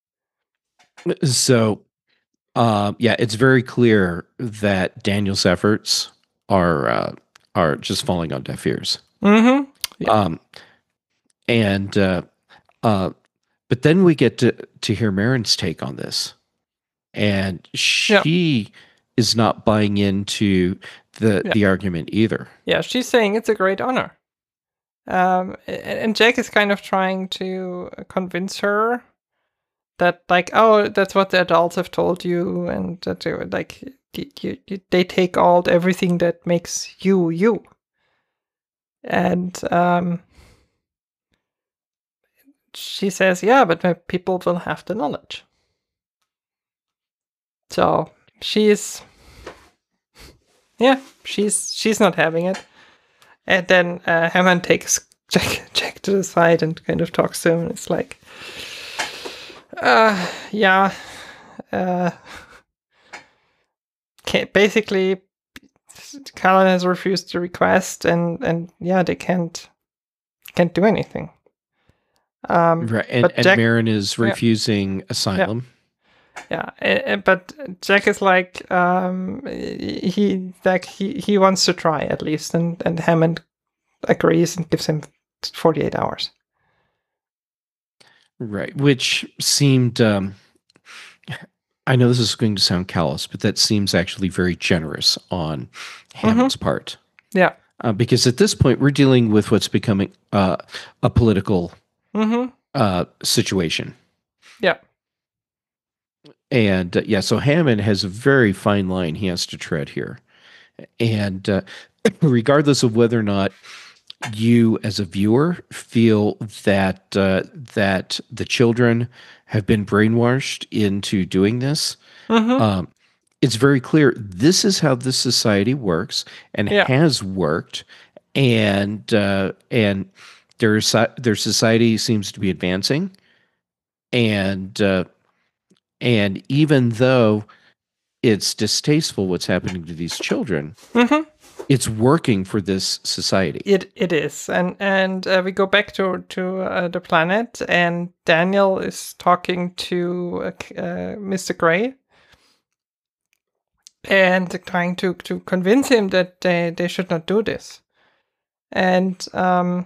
So, uh, yeah, it's very clear that Daniel's efforts are uh, are just falling on deaf ears. Mm-hmm. Yeah. Um, and uh, uh, but then we get to to hear Marin's take on this, and she yeah. is not buying into the yeah. the argument either. Yeah, she's saying it's a great honor. Um, and Jack is kind of trying to convince her that, like, oh, that's what the adults have told you, and that they were like, you, you, you, they take all everything that makes you you. And um, she says, yeah, but people will have the knowledge. So she's, yeah, she's she's not having it. And then uh, Hammond takes Jack, Jack to the side and kind of talks to him. And it's like, uh, yeah, uh, basically, Callan has refused the request, and, and yeah, they can't can't do anything. Um, right, and, and Jack, Marin is refusing yeah, asylum. Yeah, yeah. But Jack is like, um, he like he, he wants to try at least, and, and Hammond agrees and gives him forty-eight hours. Right, which seemed, um, I know this is going to sound callous, but that seems actually very generous on Hammond's mm-hmm. part. Yeah. Uh, because at this point, we're dealing with what's becoming uh, a political mm-hmm. uh, situation. Yeah. And uh, yeah, so Hammond has a very fine line he has to tread here. And uh, regardless of whether or not you as a viewer feel that uh, that the children have been brainwashed into doing this, mm-hmm. um, it's very clear this is how this society works and yeah. has worked. And uh, and their, their society seems to be advancing. And uh, And even though it's distasteful what's happening to these children, mm-hmm. it's working for this society. It it is, and and uh, we go back to to uh, the planet, and Daniel is talking to uh, uh, Mister Gray, and trying to to convince him that they they should not do this, and um,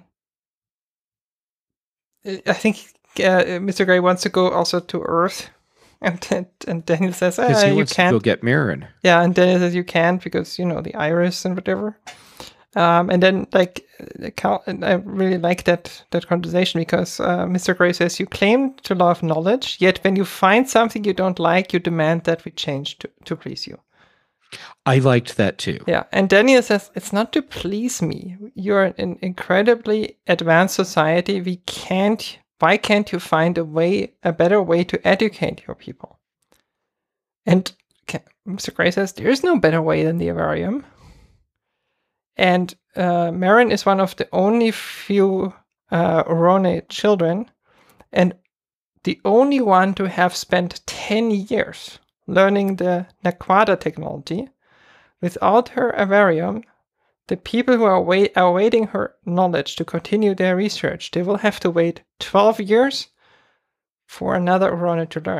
I think uh, Mister Gray wants to go also to Earth. And and, and Daniel says, ah, he you wants can't to go get Marin. Yeah, and Daniel says you can't because, you know, the iris and whatever. Um, and then, like, Cal, I really like that that conversation because uh, Mister Gray says, you claim to love knowledge, yet when you find something you don't like, you demand that we change to, to please you. I liked that too. Yeah, and Daniel says, it's not to please me. You're an incredibly advanced society. We can't... Why can't you find a way, a better way to educate your people? And Mister Gray says, there is no better way than the Avarium. And uh, Marin is one of the only few uh, Orone children. And the only one to have spent ten years learning the Naquada technology. Without her Avarium, the people who are wait- awaiting her knowledge to continue their research, they will have to wait twelve years for another Urona to learn.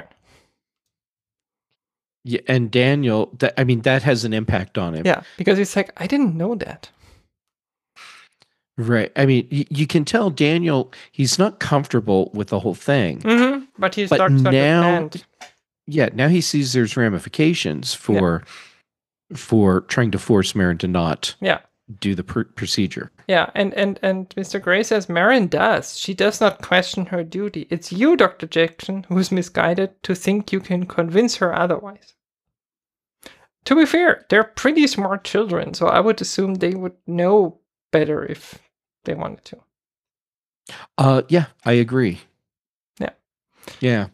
Yeah, and Daniel, that, I mean, that has an impact on him. Yeah, because he's like, I didn't know that. Right. I mean, y- you can tell Daniel, he's not comfortable with the whole thing. Mm-hmm. But he But starts to now, understand. yeah, now he sees there's ramifications for for trying to force Marin to not Yeah. do the pr- procedure. Yeah, and, and, and Mister Gray says Marin does. She does not question her duty. It's you, Doctor Jackson, who's misguided to think you can convince her otherwise. To be fair, they're pretty smart children, so I would assume they would know better if they wanted to. Uh, yeah, I agree. Yeah. Yeah.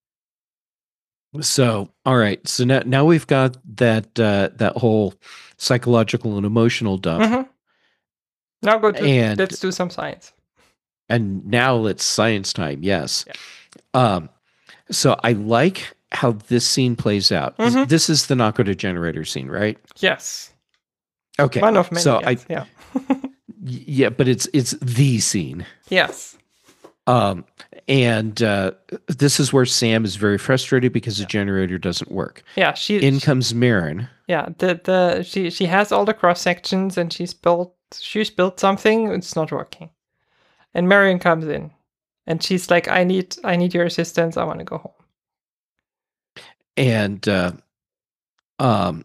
So, all right. So now, now we've got that uh, that whole psychological and emotional dump, Mm-hmm. Now go to, And- let's do some science. and now it's science time. Yes. Yeah. Um. So I like how this scene plays out. This- Mhm. This is the Nakoda generator scene, right? Yes. Okay. One of many. So yes. I yeah. yeah, but it's it's the scene. Yes. Um, and uh, this is where Sam is very frustrated because the generator doesn't work. Yeah. She. In comes Marin. Yeah. The the she she has all the cross sections and she's built she's built something. It's not working. And Marion comes in, and she's like, "I need I need your assistance. I want to go home." And uh, um,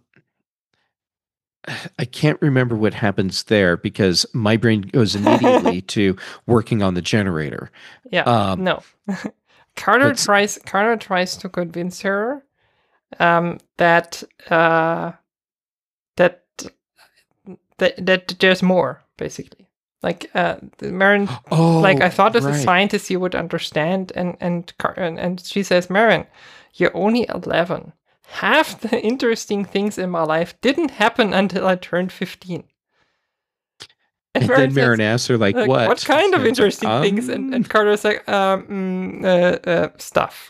I can't remember what happens there because my brain goes immediately to working on the generator. Yeah. Um, no. Carter but- tries Carter tries to convince her um, that uh, that that that there's more, basically. Like uh, Marin, Oh, like I thought as a right. scientist you would understand, and and Car- and, and she says, Marin, you're only eleven. Half the interesting things in my life didn't happen until I turned fifteen. And Marin then Marin says, asks her, like, like, what? what kind of And it's like, interesting things? And, and Carter's like, um, mm, uh, uh, stuff.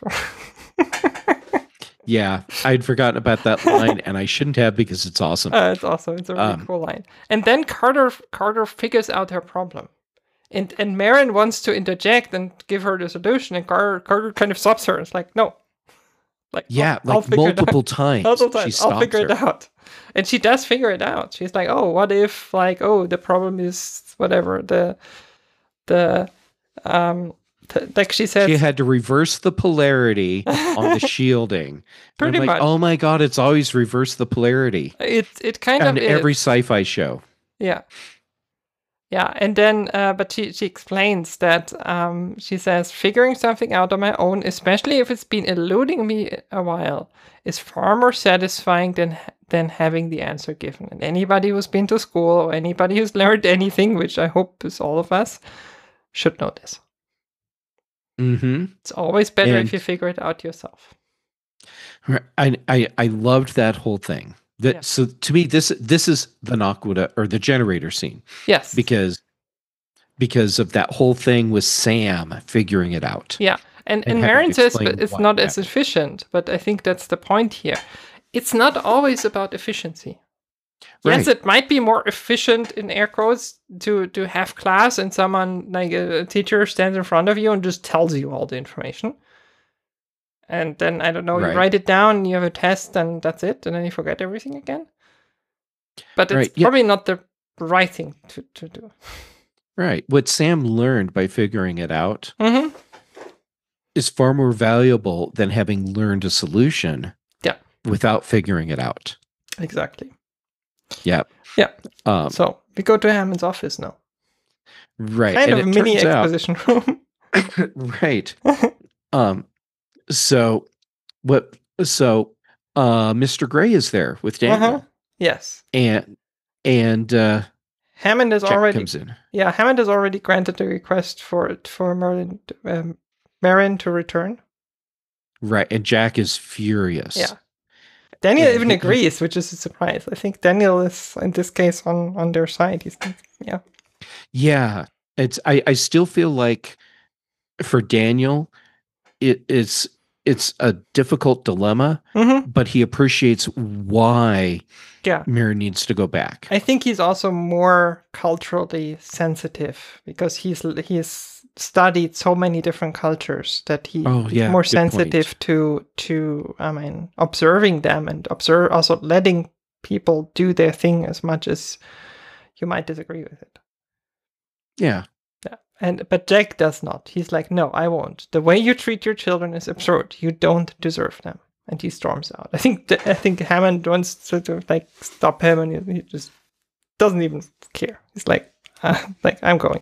Yeah, I'd forgotten about that line, and I shouldn't have because it's awesome. Uh, it's awesome. It's a really Um, cool line. And then Carter Carter figures out her problem. And and Marin wants to interject and give her the solution, and Carter Carter kind of stops her. It's like, no. Like yeah, I'll, I'll like figure it out. multiple times. Multiple She times. I'll stops figure her. it out. And she does figure it out. She's like, oh, what if like, oh, the problem is whatever, the the um th- like she says She had to reverse the polarity on the shielding. And Pretty I'm like, much. oh my god, it's always reverse the polarity it it kind on of every is. sci-fi show. Yeah. Yeah, and then, uh, but she, she explains that um, she says, figuring something out on my own, especially if it's been eluding me a while, is far more satisfying than than having the answer given. And anybody who's been to school or anybody who's learned anything, which I hope is all of us, should know this. Mm-hmm. It's always better And- if you figure it out yourself. I, I I loved that whole thing. That Yeah. so to me this this is the Nakoda or the generator scene Yes. because because of that whole thing with Sam figuring it out. Yeah, and, and and having to Marin says explain but it's why not that as efficient, but I think that's the point here. It's not always about efficiency. Yes, Right. it might be more efficient in air quotes to to have class and someone like a, a teacher stands in front of you and just tells you all the information. And then I don't know, Right. you write it down, you have a test, and that's it, and then you forget everything again. But it's Right, yeah. probably not the right thing to, to do. Right. What Sam learned by figuring it out Mm-hmm. is far more valuable than having learned a solution Yeah. without figuring it out. Exactly. Yeah. Yeah. Um, So we go to Hammond's office now. right. Kind and of a it mini turns out- exposition room. right. Um, so what, so, uh, Mister Gray is there with Daniel Uh-huh. Yes. and, and, uh, Hammond has Jack already comes in. yeah, Hammond has already granted the request for for Marin um, Marin to return. Right. And Jack is furious. Yeah. Daniel Yeah, even he- agrees, which is a surprise. I think Daniel is in this case on on their side. He's yeah. Yeah. It's, I, I still feel like for Daniel, it it's it's a difficult dilemma, Mm-hmm. but he appreciates why Yeah. Mirren needs to go back. I think he's also more culturally sensitive because he's he's studied so many different cultures that he, Oh, he's yeah, more good sensitive point. to to I mean observing them and observe also letting people do their thing as much as you might disagree with it. Yeah. Yeah. And but Jack does not. He's like, no, I won't. The way you treat your children is absurd. You don't deserve them. And he storms out. I think I think Hammond wants to, to like stop him, and he, he just doesn't even care. He's like, uh, like I'm going.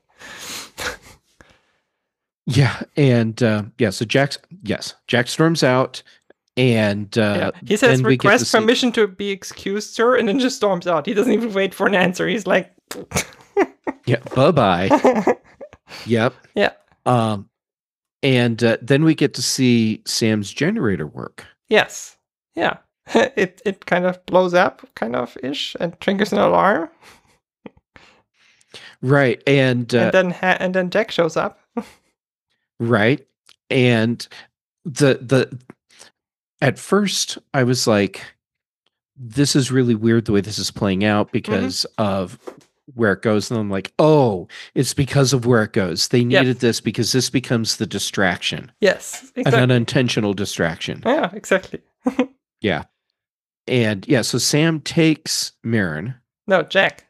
Yeah, and uh, yeah, so Jack's yes, Jack storms out, and uh, Yeah. He says, then we get to request see- permission to be excused, sir, and then just storms out. He doesn't even wait for an answer. He's like, Yeah, bye bye. Yep. yeah, Um, and uh, then we get to see Sam's generator work. yes, yeah. It it kind of blows up, kind of ish, and triggers an alarm. Right, and uh, and then ha- and then Jack shows up. right, and the the at first I was like, this is really weird the way this is playing out because of where it goes, and I'm like, oh, it's because of where it goes. They Yes. needed this because this becomes the distraction, Yes, an exactly. unintentional distraction. Yeah, exactly. Yeah, and yeah, so Sam takes Mirren, No, Jack.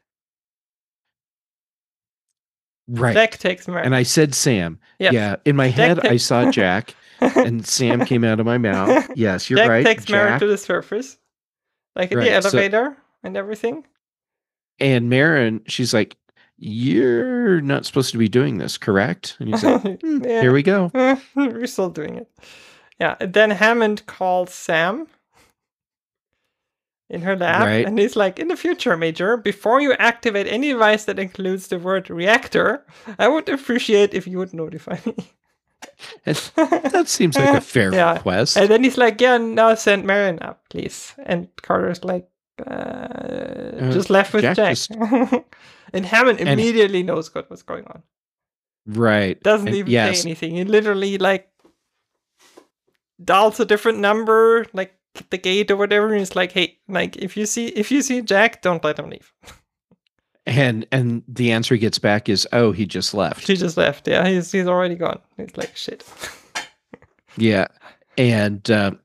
right, Jack takes Mary. and I said Sam. Yes. Yeah, in my Jack head I takes- saw Jack, and Sam came out of my mouth. Yes, you're Jack right. takes Mary Jack. to the surface, like in Right, the so- elevator and everything. And Marin, she's like, you're not supposed to be doing this, correct? And he's like, "Hmm, Yeah. here we go. We're still doing it. Yeah. And then Hammond calls Sam in her lab, Right. and he's like, "In the future, Major, before you activate any device that includes the word reactor, I would appreciate if you would notify me." And that seems like a fair Yeah. request. And then he's like, "Yeah, now send Marin up, please." And Carter's like, uh, just left with Jack Jack. just- and Hammond And- immediately knows what was going on. Right. Doesn't And even yes, say anything. He literally like dials a different number, like the gate or whatever, and he's like, "Hey, like if you see if you see Jack, don't let him leave." And and the answer he gets back is, oh, he just left. She just left. Yeah, he's he's already gone. It's like shit. Yeah. And um,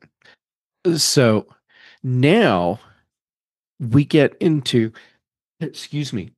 so now we get into, excuse me,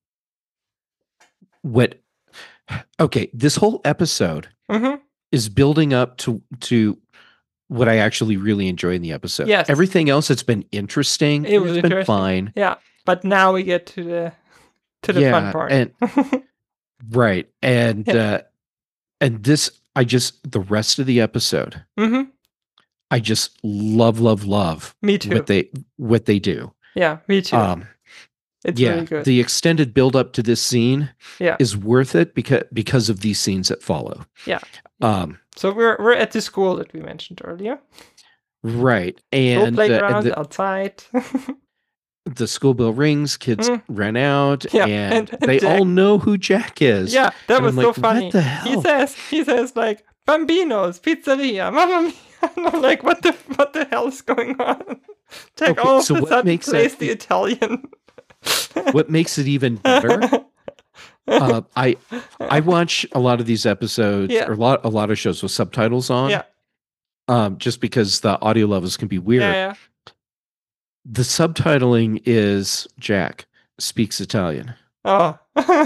what, okay, this whole episode hmm is building up to to what I actually really enjoy in the episode. Yes. Everything else, it's been interesting. It and was it's been interesting. fine. Yeah, but now we get to the to the fun Yeah, part. and right. And Yeah. uh and this I just the rest of the episode, hmm I just love, love, love Me too. what they what they do. Yeah, me too. Um it's yeah, really good. the extended build up to this scene Yeah. is worth it because because of these scenes that follow. Yeah. Um So we're we're at the school that we mentioned earlier. right. School And, uh, and playground the, outside. the school bell rings, kids Mm. run out, Yeah, and, and they Jack- all know who Jack is. Yeah, that And was I'm so like, funny. what the He hell? says he says like Bambino's Pizzeria, Mamma Mia. And I'm like, what the what the hell is going on? Jack Okay, all of so a what sudden makes plays that- the Italian. What makes it even better? uh, I I watch a lot of these episodes Yeah. or a lot a lot of shows with subtitles on. Yeah. Um, just because the audio levels can be weird. yeah, yeah. The subtitling is Jack speaks Italian, Oh.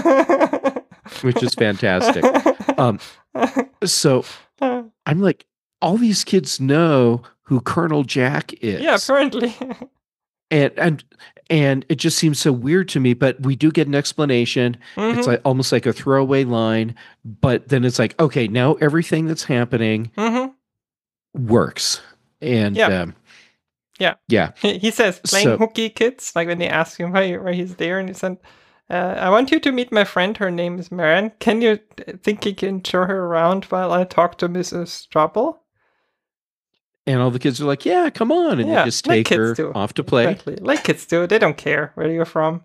which is fantastic. Um, so I'm like, all these kids know who Colonel Jack is. yeah, apparently. and and and it just seems so weird to me. But we do get an explanation. Mhm, It's like almost like a throwaway line, but then it's like, okay, now everything that's happening mhm. works. And Yeah. um, Yeah. yeah, He, he says playing So- hooky kids, like when they ask him why, why he's there, and he said, uh, "I want you to meet my friend. Her name is Marin. Can you uh, think you can show her around while I talk to Missus Trouble?" and all the kids are like, yeah, come on, and Yeah, they just like take kids her do. off to play. Exactly. Like kids do. They don't care where you're from.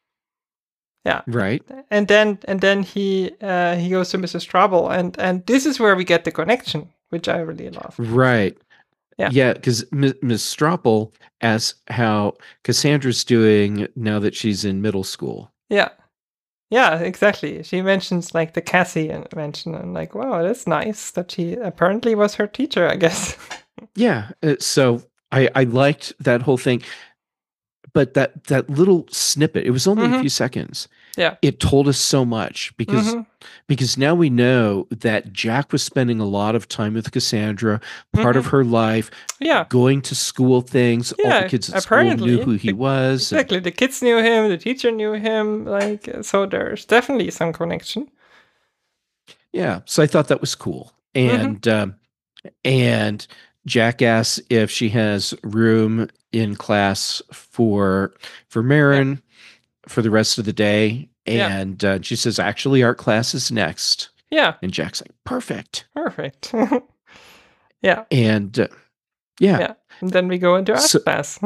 Right. And then and then he uh, he goes to Missus Trouble, and and this is where we get the connection which I really love. Right. Yeah. Yeah, because Miss Stropple asks how Cassandra's doing now that she's in middle school. Yeah. Yeah, exactly. She mentions like the Cassie mention, and like, wow, that's nice that she apparently was her teacher, I guess. Yeah. uh, So I I liked that whole thing, but that that little snippet, it was only a Mhm. few seconds. Yeah. It told us so much because Mhm. because now we know that Jack was spending a lot of time with Cassandra, part Mhm. of her life, Yeah. going to school things. All Yeah, the kids at school knew apparently, who he the- was. and- Exactly. The kids knew him, the teacher knew him, like so there's definitely some connection. yeah, so I thought that was cool. Mm-hmm. And um, and Jack asks if she has room in class for for Marin for the rest of the day, Yeah. and uh, she says, "Actually, art class is next." Yeah, And Jack's like, "Perfect." perfect. Yeah. And uh, yeah, Yeah. And then we go into art So- class.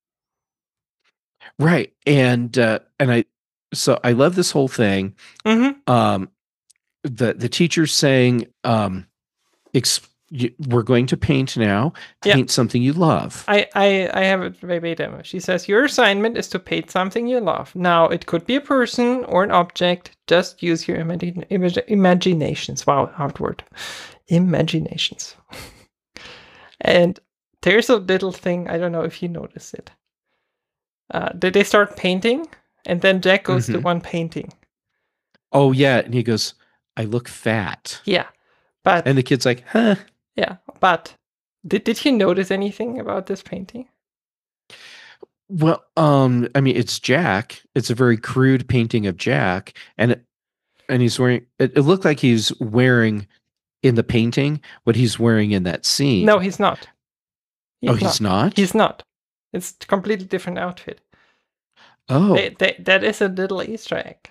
right. And uh, and I so I love this whole thing. hmm Um, the the teacher's saying, um, ex- you, "We're going to paint now. Yeah. Paint something you love." I, I, I have it verbatim. She says, your assignment is to paint something you love. Now, it could be a person or an object. Just use your imagi- imag- imaginations. Wow, hard word. Imaginations. And there's a little thing, I don't know if you notice it. Uh, they they start painting, and then Jack goes to Mhm. one painting. Oh yeah, and he goes, "I look fat," Yeah, but and the kid's like, "Huh." yeah, but did did you notice anything about this painting? Well, um, I mean, it's Jack. It's a very crude painting of Jack, and it, and he's wearing. It, it looked like he's wearing in the painting what he's wearing in that scene. No, he's not. oh, he's not. He's not. It's a completely different outfit. oh, They, they, that is a little Easter egg.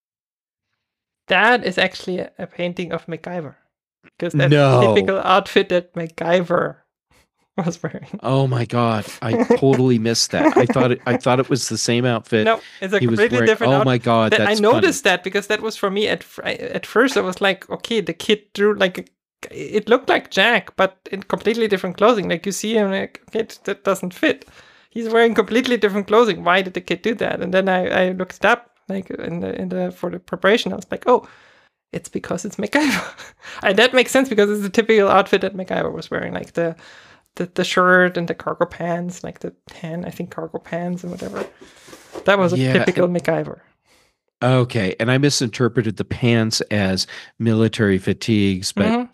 That is actually a, a painting of MacGyver. Because that's No. the typical outfit that MacGyver was wearing. oh my God! I totally missed that. I thought it. I thought it was the same outfit. No, it's a he was completely wearing. different Oh outfit. my God! That- I That's noticed that because that was for me at fr- at first. I was like, okay, the kid drew like a, it looked like Jack, but in completely different clothing. Like you see him, like okay, that doesn't fit. He's wearing completely different clothing. Why did the kid do that? And then I, I looked it up, like in the in the for the preparation. I was like, oh, it's because it's MacGyver, and that makes sense because it's the typical outfit that MacGyver was wearing, like the the, the shirt and the cargo pants, like the tan, I think cargo pants and whatever. That was a Yeah, typical MacGyver. Okay, and I misinterpreted the pants as military fatigues, but Mhm.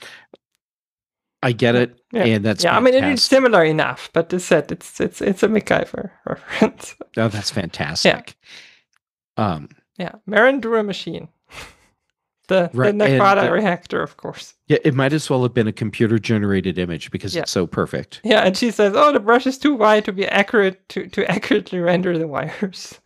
I get it, Yeah. and that's yeah, I mean, it is fantastic. similar enough, but this said it's it's it's a MacGyver reference. Oh, that's fantastic. Um, Yeah, Marin drew a machine. The Right, the and Naquata the- reactor, of course. yeah, it might as well have been a computer generated image because Yeah. it's so perfect. Yeah, and she says, "Oh, the brush is too wide to be accurate to to accurately render the wires."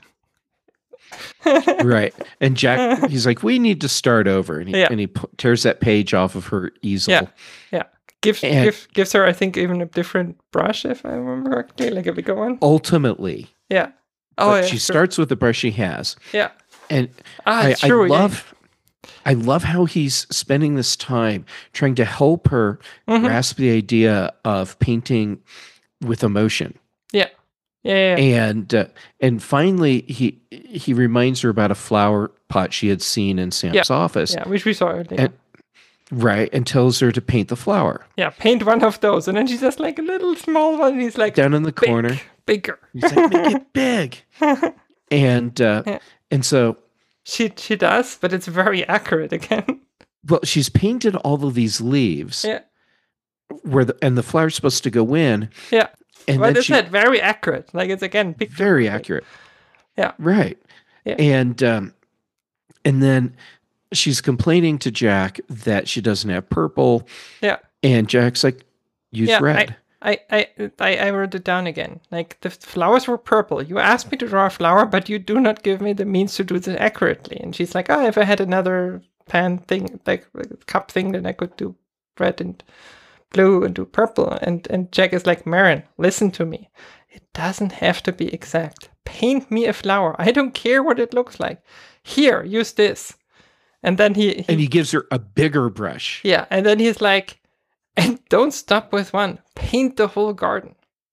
Right, and Jack, he's like, "We need to start over," and he Yeah. and he pu- tears that page off of her easel. Yeah. Yeah, gives And- give, gives her, I think, even a different brush, if I remember correctly, like a bigger one. Ultimately, Yeah. Oh, but yeah. she sure. starts with the brush she has, Yeah. and Ah, I, it's true. I yeah. love, I love how he's spending this time trying to help her Mhm. grasp the idea of painting with emotion. Yeah. Yeah. Yeah. And uh, and finally, he he reminds her about a flower pot she had seen in Sam's Yeah. office, yeah, which we saw earlier. And- right? And tells her to paint the flower yeah, paint one of those, and then she's just like a little small one. And he's like, down in the big, corner. bigger. He's like, "Make it big," and uh, Yeah. and so she she does, but it's very accurate again. well, she's painted all of these leaves yeah. where the and the flower's supposed to go in, Yeah. and But then it's she that very accurate. Like it's again picture very perfect. accurate. Yeah. Right. Yeah. And um, and then she's complaining to Jack that she doesn't have purple. Yeah. And Jack's like, use Yeah, red. I, I, I, I wrote it down again. Like the flowers were purple. You asked me to draw a flower, but you do not give me the means to do this accurately. And she's like, oh, if I had another pan thing, like a cup thing, then I could do red and blue and do purple. And and Jack is like, Marin, listen to me. It doesn't have to be exact. Paint me a flower. I don't care what it looks like. Here, use this. And then he, he and he gives her a bigger brush. yeah, and then he's like, And don't stop with one. Paint the whole garden.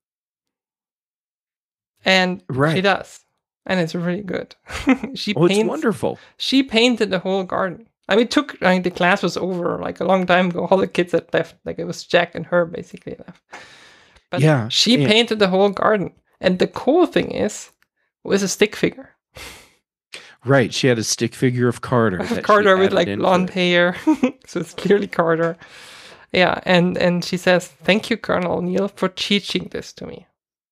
And Right. she does. And it's really good. she Oh, paints, it's wonderful. She painted the whole garden. I mean, it took, I mean, the class was over like a long time ago. All the kids had left. Like it was Jack and her basically left. But Yeah, she and- painted the whole garden. And the cool thing is, it was a stick figure. Right. She had a stick figure of Carter. that she Carter with added like into blonde it. hair. So it's clearly Carter. Yeah, and, and she says, "Thank you, Colonel O'Neill, for teaching this to me."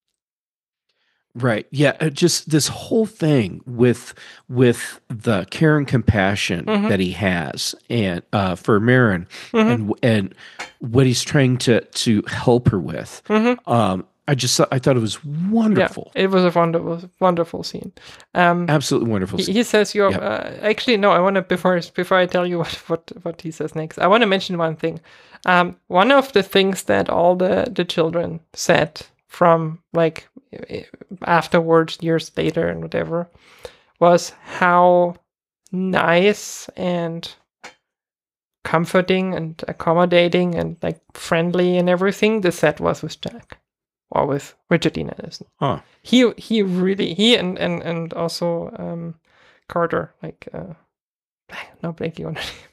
Right. Yeah. uh, Just this whole thing with with the care and compassion Mhm. that he has and uh, for Marin Mhm. and and what he's trying to to help her with. Mhm. Um, I just thought- I thought it was wonderful. Yeah, it was a wonderful, wonderful scene. Um, Absolutely wonderful. he, he says, "You're Yep. uh, actually no." I want to before before I tell you what, what what he says next. I want to mention one thing. Um, one of the things that all the the children said from like i- afterwards, years later, and whatever, was how nice and comforting and accommodating and like friendly and everything the set was with Jack or with Richard Dean Anderson. Huh. He he really he and and and also um, Carter like uh, no blanking on it.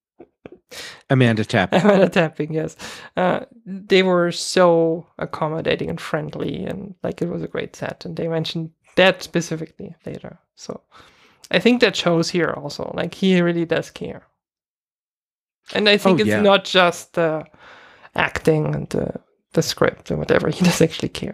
Amanda Tapping. Amanda Tapping, yes. Uh, they were so accommodating and friendly, and like it was a great set. And they mentioned that specifically later. So I think that shows here also. Like he really does care. And I think Oh, it's yeah. not just the acting and the the script and whatever. He does actually care.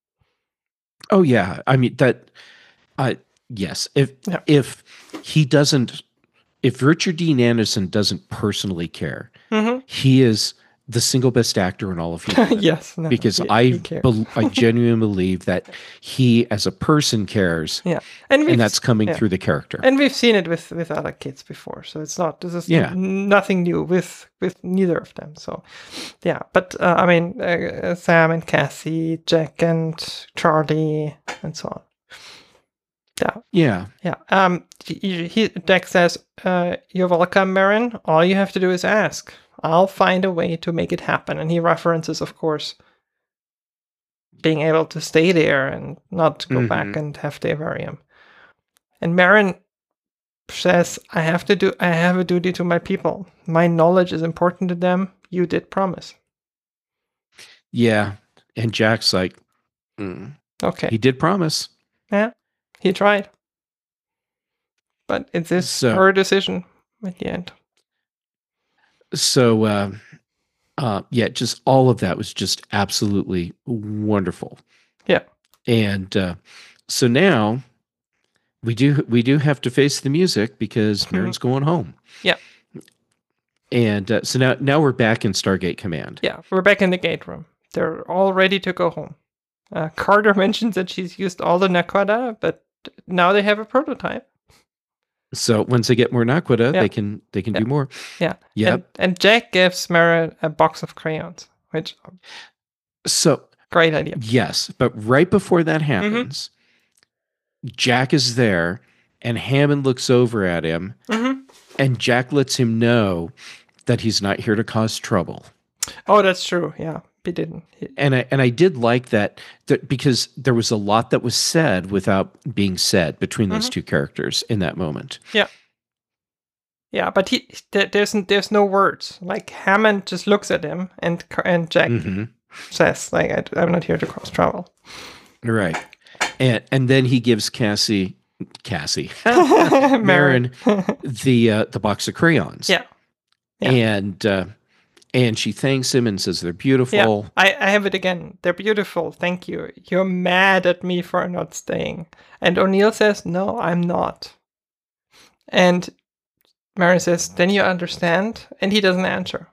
Oh yeah. I mean that. Uh, yes. If Yeah. if he doesn't, if Richard Dean Anderson doesn't personally care, Mm-hmm. he is the single best actor in all of Hollywood. Yes, no, because he- I he cares. bel I genuinely believe that he, as a person, cares, Yeah, and we've and that's coming yeah. through the character. And we've seen it with, with other kids before, so it's not this is Yeah. n- nothing new with with neither of them. So, yeah, but uh, I mean, uh, Sam and Cassie, Jack and Charlie, and so on. Yeah, yeah, yeah. Um, he, he Jack says, uh, "You're welcome, Marin. All you have to do is ask. I'll find a way to make it happen." And he references, of course, being able to stay there and not go Mhm. back and have to Avarium. And Marin says, I have to do I have a duty to my people. My knowledge is important to them. You did promise. yeah. And Jack's like, mm, Okay. he did promise. Yeah. He tried. But it is So- her decision at the end. So, uh, uh, yeah, just all of that was just absolutely wonderful. Yeah. And uh, so now we do we do have to face the music because Marin's going home. Yeah. And uh, so now now we're back in Stargate Command. Yeah, we're back in the gate room. They're all ready to go home. Uh, Carter mentions that she's used all the Naquadah, but now they have a prototype. So once they get more Naquadah, Yeah. they can they can Yeah. do more. Yeah. Yep. And, and Jack gives Mara a box of crayons, which So great idea. yes, but right before that Mm-hmm. happens, Jack is there, and Hammond looks over at him, Mm-hmm. and Jack lets him know that he's not here to cause trouble. Oh, that's true. Yeah, he didn't. He- And I and I did like that, that because there was a lot that was said without being said between those Mhm. two characters in that moment. Yeah, but he there, there's there's no words. Like Hammond just looks at him, and Car- and Jack hmm says, "Like I, I'm not here to cause trouble." Right. And and then he gives Cassie Cassie Marin. Marin the uh, the box of crayons. Yeah. Yeah. And uh, and she thanks him and says they're beautiful. Yeah, I, I have it again. They're beautiful. Thank you. You're mad at me for not staying. And O'Neill says, no, I'm not. And Marin says, then you understand? And he doesn't answer.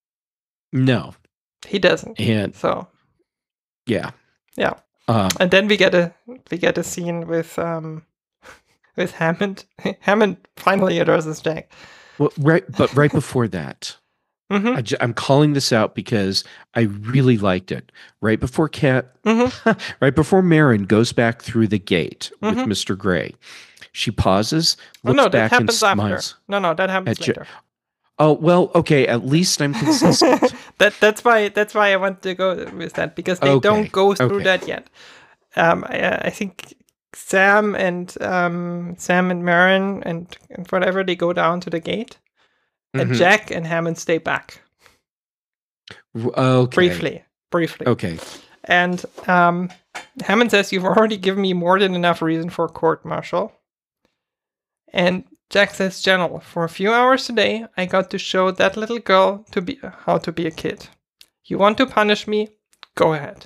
No. He doesn't. And So, yeah. yeah. Um, And then we get a we get a scene with um with Hammond. Hammond finally addresses Jack. well, right, but right before that, Mm-hmm. I j- I'm calling this out because I really liked it. Right before Cat, Mm-hmm. right before Marin goes back through the gate with Mhm. Mister Gray, she pauses, Oh, looks no, that back and happens after. smiles. No, no, that happens at Ja- later. Oh, well, okay, at least I'm consistent. that that's why that's why I want to go with that, because they Okay, don't go through okay. that yet. Um, I, I think Sam and um, Sam and Marin and, and whatever, they go down to the gate, and Mhm. Jack and Hammond stay back R- Okay. briefly, briefly. Okay. And um, Hammond says, "You've already given me more than enough reason for a court martial." And Jack says, "General, for a few hours today, I got to show that little girl to be how to be a kid. You want to punish me? Go ahead."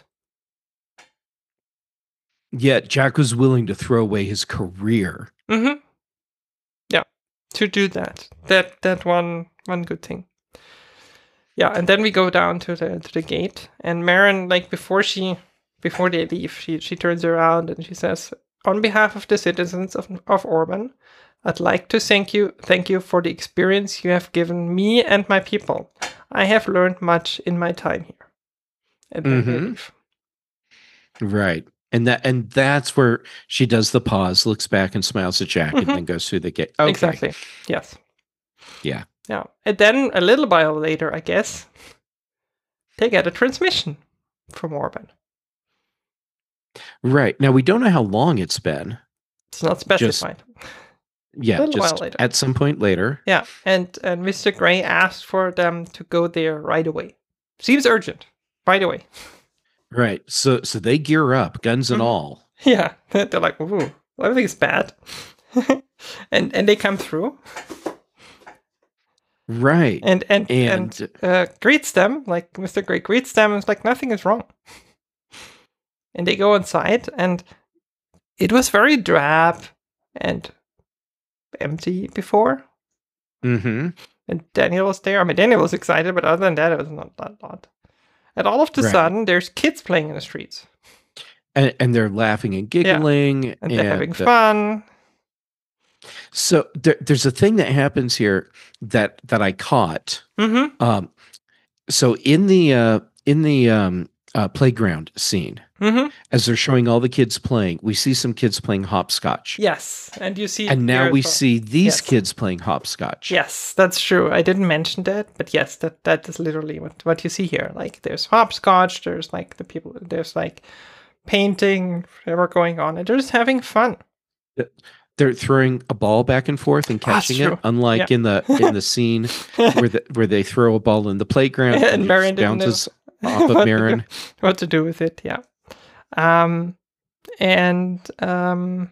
Yet Jack was willing to throw away his career. Mm-hmm. Yeah, to do that. That that one one good thing. Yeah, and then we go down to the to the gate, and Marin, like before she before they leave, she she turns around and she says, "On behalf of the citizens of of Orban, I'd like to thank you thank you for the experience you have given me and my people. I have learned much in my time here." And then they Mhm. leave. Right. And that and that's where she does the pause, looks back and smiles at Jack, Mhm. and then goes through the gate. Okay. Exactly. Yes. Yeah. Yeah. And then a little while later, I guess, they get a transmission from Orban. Right. Now we don't know how long it's been. It's not specified. Yeah, Little while just later. at some point later. Yeah, and, and Mister Gray asked for them to go there right away. Seems urgent. Right away. Right. So so they gear up, guns and Mhm. all. Yeah. They're like, ooh, everything's bad. and and they come through Right. and and And- and, uh, greets them, like Mister Gray greets them, and it's like nothing is wrong. And they go inside, and it was very drab and empty before. Mm-hmm. And Daniel was there. I mean, Daniel was excited, but other than that, it was not that lot. And all of a Right. sudden, there's kids playing in the streets. And, and they're laughing and giggling. And they're having uh, fun. So there, there's a thing that happens here that that I caught. Mm-hmm. Um, so in the uh, in the um, uh, playground scene, Mm-hmm. as they're showing all the kids playing, we see some kids playing hopscotch. Yes. And you see... And now there we as well. see these Yes. kids playing hopscotch. Yes, that's true. I didn't mention that, but yes, that, that is literally what, what you see here. Like, there's hopscotch, there's like the people, there's like painting, whatever going on, and they're just having fun. They're throwing a ball back and forth and That's catching it, true. unlike Yeah. in the in the scene where the, where they throw a ball in the playground And and it Marin just didn't know bounces off what of to Marin. do- what to do with it, yeah. Um, and um,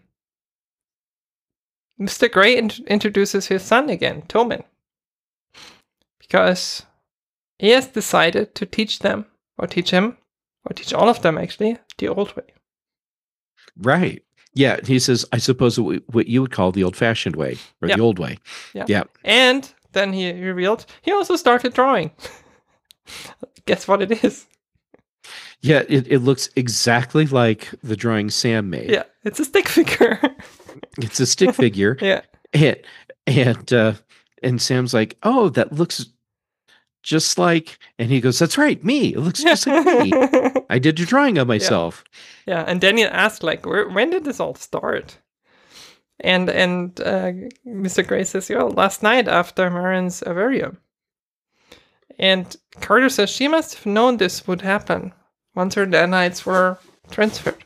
Mister Gray in- introduces his son again, Toman, because he has decided to teach them, or teach him, or teach all of them actually, the old way. Right. Yeah. He says, I suppose what, what you would call the old fashioned way or Yeah. the old way. Yeah. Yeah. And then he revealed he also started drawing. Guess what it is? Yeah. It, it looks exactly like the drawing Sam made. Yeah, it's a stick figure. It's a stick figure. Yeah. And, and, uh, and Sam's like, oh, that looks just like, and he goes, that's right, me. It looks just like me. I did a drawing of myself. Yeah, and Daniel asked, like, Where, when did this all start? And and uh, Mister Gray says, well, last night after Marin's Averium. And Carter says she must have known this would happen once her nanites were transferred.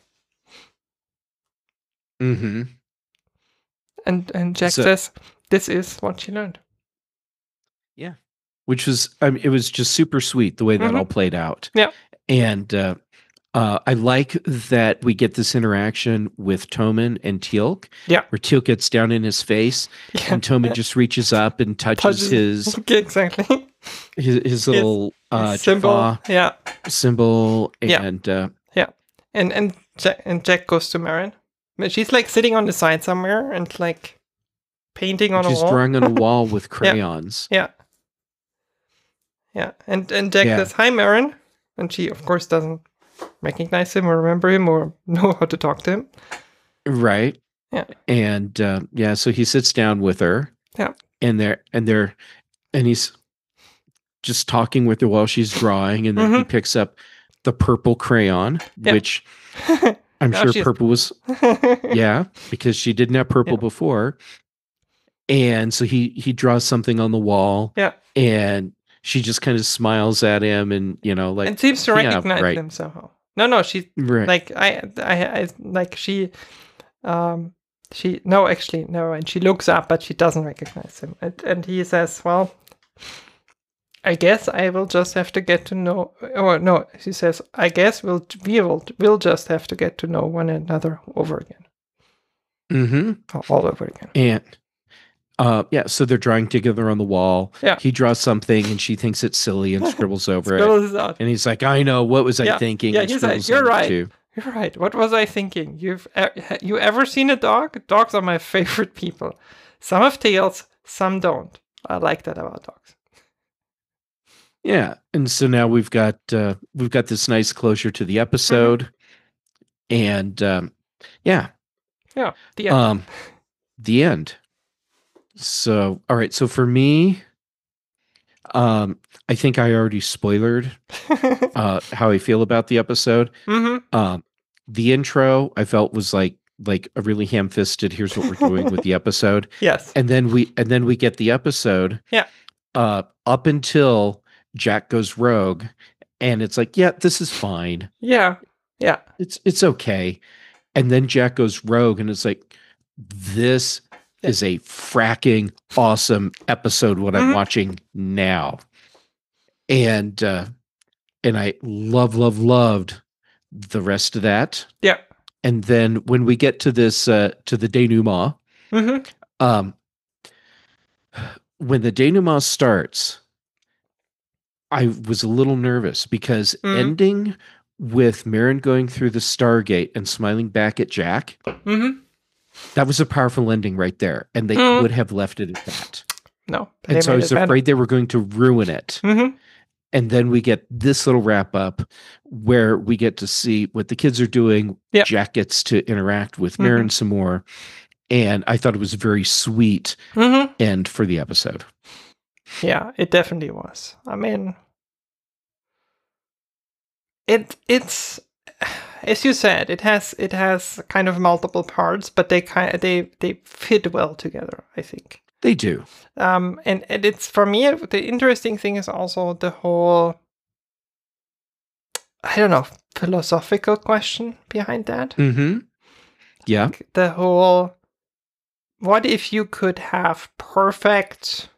Mm-hmm. And and Jack So- says, this is what she learned. Which was, I mean, it was just super sweet the way that Mhm. all played out. Yeah. And uh, uh, I like that we get this interaction with Toman and Teal'c. Yeah. Where Teal'c gets down in his face Yeah. and Toman just reaches up and touches, Touches- his exactly. his, his little uh, Symbol. Jaffa Yeah. symbol. Yeah. And uh, And and Jack, and Jack goes to Marin. But she's like sitting on the side somewhere and like painting on she's a wall. drawing on a wall with crayons. Yeah. Yeah. And and Jack Yeah. says, hi, Marin. And she, of course, doesn't recognize him or remember him or know how to talk to him. Right. Yeah. And uh, yeah, so he sits down with her. Yeah. And they're and they're and he's just talking with her while she's drawing, and then he Mhm. picks up the purple crayon, Yeah. which I'm Now sure she's- purple was yeah, because she didn't have purple Yeah. before. And so he he draws something on the wall. Yeah. And she just kind of smiles at him, and you know, like, and seems to yeah, recognize right. him somehow. No, no, she Right. like I, I, I, like she, um, she no, actually no, and she looks up, but she doesn't recognize him, and, and he says, "Well, I guess I will just have to get to know." Or no, she says, "I guess we'll we will we'll just have to get to know one another over again." Mm-hmm. All over again. And uh, yeah, so they're drawing together on the wall. Yeah. He draws something, and she thinks it's silly and scribbles over Scribbles it. out. And he's like, "I know. What was Yeah. I thinking?" Yeah, and he's like, scribbles "You're on it right. too. You're right. What was I thinking? You've uh, you ever seen a dog? Dogs are my favorite people. Some have tails, some don't. I like that about dogs." Yeah, and so now we've got uh, we've got this nice closure to the episode, mm-hmm. and um, yeah, yeah, the end. Um, the end. So, all right. So for me, um, I think I already spoilered uh, how I feel about the episode. Mm-hmm. Um, the intro I felt was like like a really ham-fisted. Here's what we're doing with the episode. Yes, and then we and then we get the episode. Yeah. Uh, up until Jack goes rogue, and it's like, yeah, this is fine. Yeah, yeah, it's it's okay. And then Jack goes rogue, and it's like, this yeah. is a fracking awesome episode. What mm-hmm. I'm watching now, and uh, and I love, love, loved the rest of that. Yeah. And then when we get to this uh, to the denouement, mm-hmm. um, when the denouement starts, I was a little nervous because mm. ending with Marin going through the Stargate and smiling back at Jack, mm-hmm. that was a powerful ending right there. And they mm. would have left it at that. No. And so I was afraid they were going to ruin it. Mm-hmm. And then we get this little wrap up where we get to see what the kids are doing. Yep. Jack gets to interact with Marin mm-hmm. some more. And I thought it was a very sweet mm-hmm. end for the episode. Yeah, it definitely was. I mean, it it's as you said, it has it has kind of multiple parts, but they kind of, they they fit well together, I think. They do. Um, and, and it's, for me, the interesting thing is also the whole, I don't know, philosophical question behind that. Mm-hmm. Yeah. Like the whole, what if you could have perfect,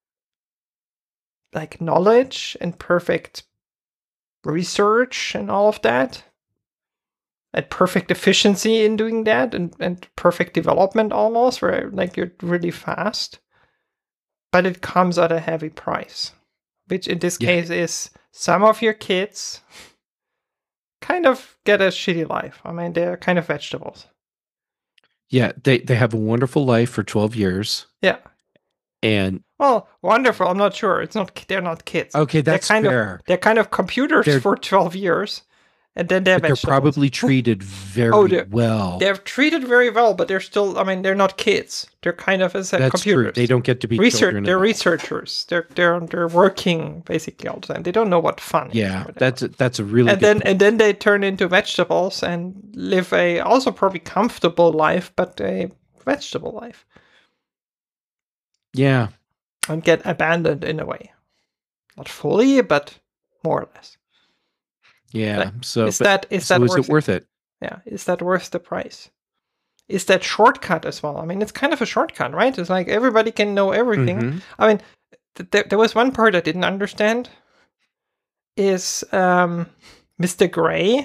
like, knowledge and perfect research and all of that, and perfect efficiency in doing that, and, and perfect development almost, where like you're really fast, but it comes at a heavy price, which in this yeah. case is some of your kids kind of get a shitty life. I mean, they're kind of vegetables. Yeah, they, they have a wonderful life for twelve years. Yeah. And well, wonderful. I'm not sure. It's not. They're not kids. Okay, that's they're kind fair. Of, they're kind of computers they're, for twelve years. And then they're, they're probably treated very oh, they're, well. They're treated very well, but they're still, I mean, they're not kids. They're kind of as a That's computers. True. They don't get to be Research. children. They're researchers. They're they're they're working basically all the time. They don't know what fun yeah, is. Yeah, that's a, that's a really and good then point. and then they turn into vegetables and live a also probably comfortable life, but a vegetable life. Yeah. And get abandoned in a way. Not fully, but more or less. Yeah. Like, so is but, that is so that is worth it worth it? it? Yeah. Is that worth the price? Is that shortcut as well? I mean, it's kind of a shortcut, right? It's like everybody can know everything. Mm-hmm. I mean, th- th- there was one part I didn't understand. Is um, Mister Gray?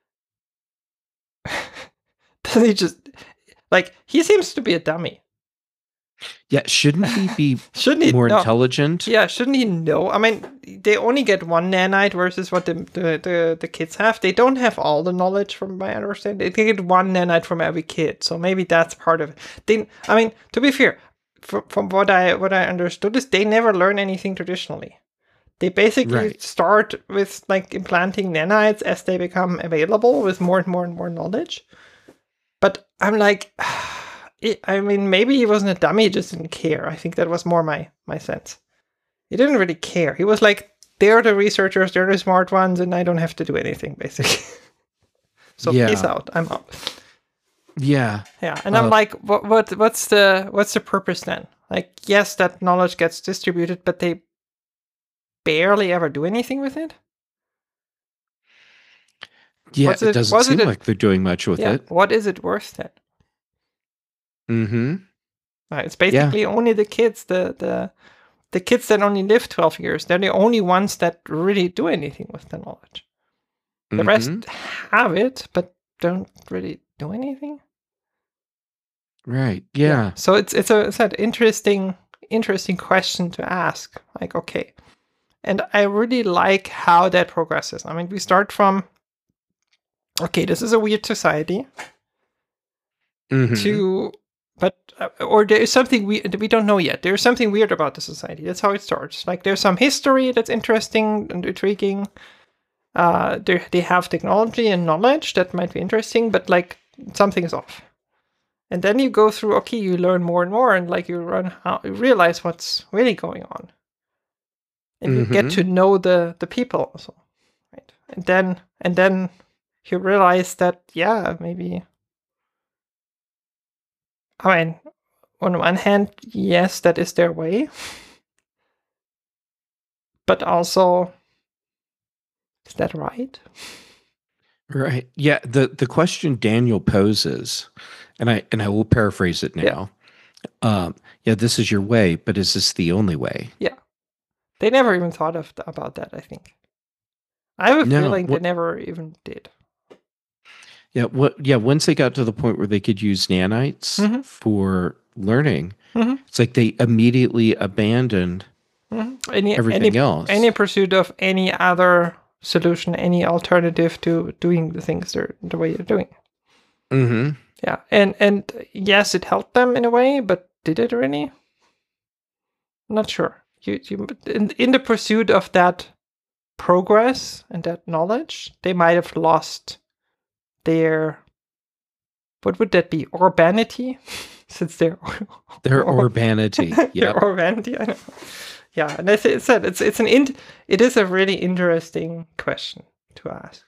Does he just like he seems to be a dummy? Yeah, shouldn't he be shouldn't he, more no. intelligent? Yeah, shouldn't he know? I mean, they only get one nanite versus what the, the, the, the kids have. They don't have all the knowledge, from my understanding. They get one nanite from every kid, so maybe that's part of it. They, I mean, to be fair, from, from what I what I understood is they never learn anything traditionally. They basically right. start with like implanting nanites as they become available with more and more and more knowledge. But I'm like. I mean, maybe he wasn't a dummy, he just didn't care. I think that was more my, my sense. He didn't really care. He was like, they're the researchers, they're the smart ones, and I don't have to do anything, basically. So yeah. Peace out, I'm out. Yeah. Yeah, and uh, I'm like, what, what, what's the what's the purpose then? Like, yes, that knowledge gets distributed, but they barely ever do anything with it. Yeah, What's it, doesn't seem it, like they're doing much with yeah, it. what is it worth then? Mm-hmm. Uh, it's basically yeah. only the kids, the the the kids that only live twelve years. They're the only ones that really do anything with the knowledge. The mm-hmm. rest have it, but don't really do anything. Right. Yeah. yeah. So it's it's a it's an interesting interesting question to ask. Like, okay, and I really like how that progresses. I mean, we start from, okay, this is a weird society. Mm-hmm. To, but uh, or there is something we we don't know yet. There's something weird about the society. That's how it starts. Like, there's some history that's interesting and intriguing. Uh, they they have technology and knowledge that might be interesting, but like something is off. And then you go through, okay, you learn more and more, and like you run how you realize what's really going on, and mm-hmm. you get to know the the people also, right? And then and then you realize that yeah, maybe. I mean, on one hand, yes, that is their way, but also, is that right? Right. Yeah. The the question Daniel poses, and I and I will paraphrase it now. Yeah. Um, yeah, this is your way, but is this the only way? Yeah. They never even thought of about that, I think. I have a no, feeling what, they never even did. Yeah, what yeah, once they got to the point where they could use nanites mm-hmm. for learning, mm-hmm. it's like they immediately abandoned mm-hmm. any, everything any, else. Any pursuit of any other solution, any alternative to doing the things they're the way they're doing. Mm-hmm. Yeah, and and yes, it helped them in a way, but did it really? I'm not sure. You you in in the pursuit of that progress and that knowledge, they might have lost their, what would that be? Urbanity, since they're their urbanity. Yeah, their urbanity. I know. Yeah, and as I said, it's it's an in, it is a really interesting question to ask.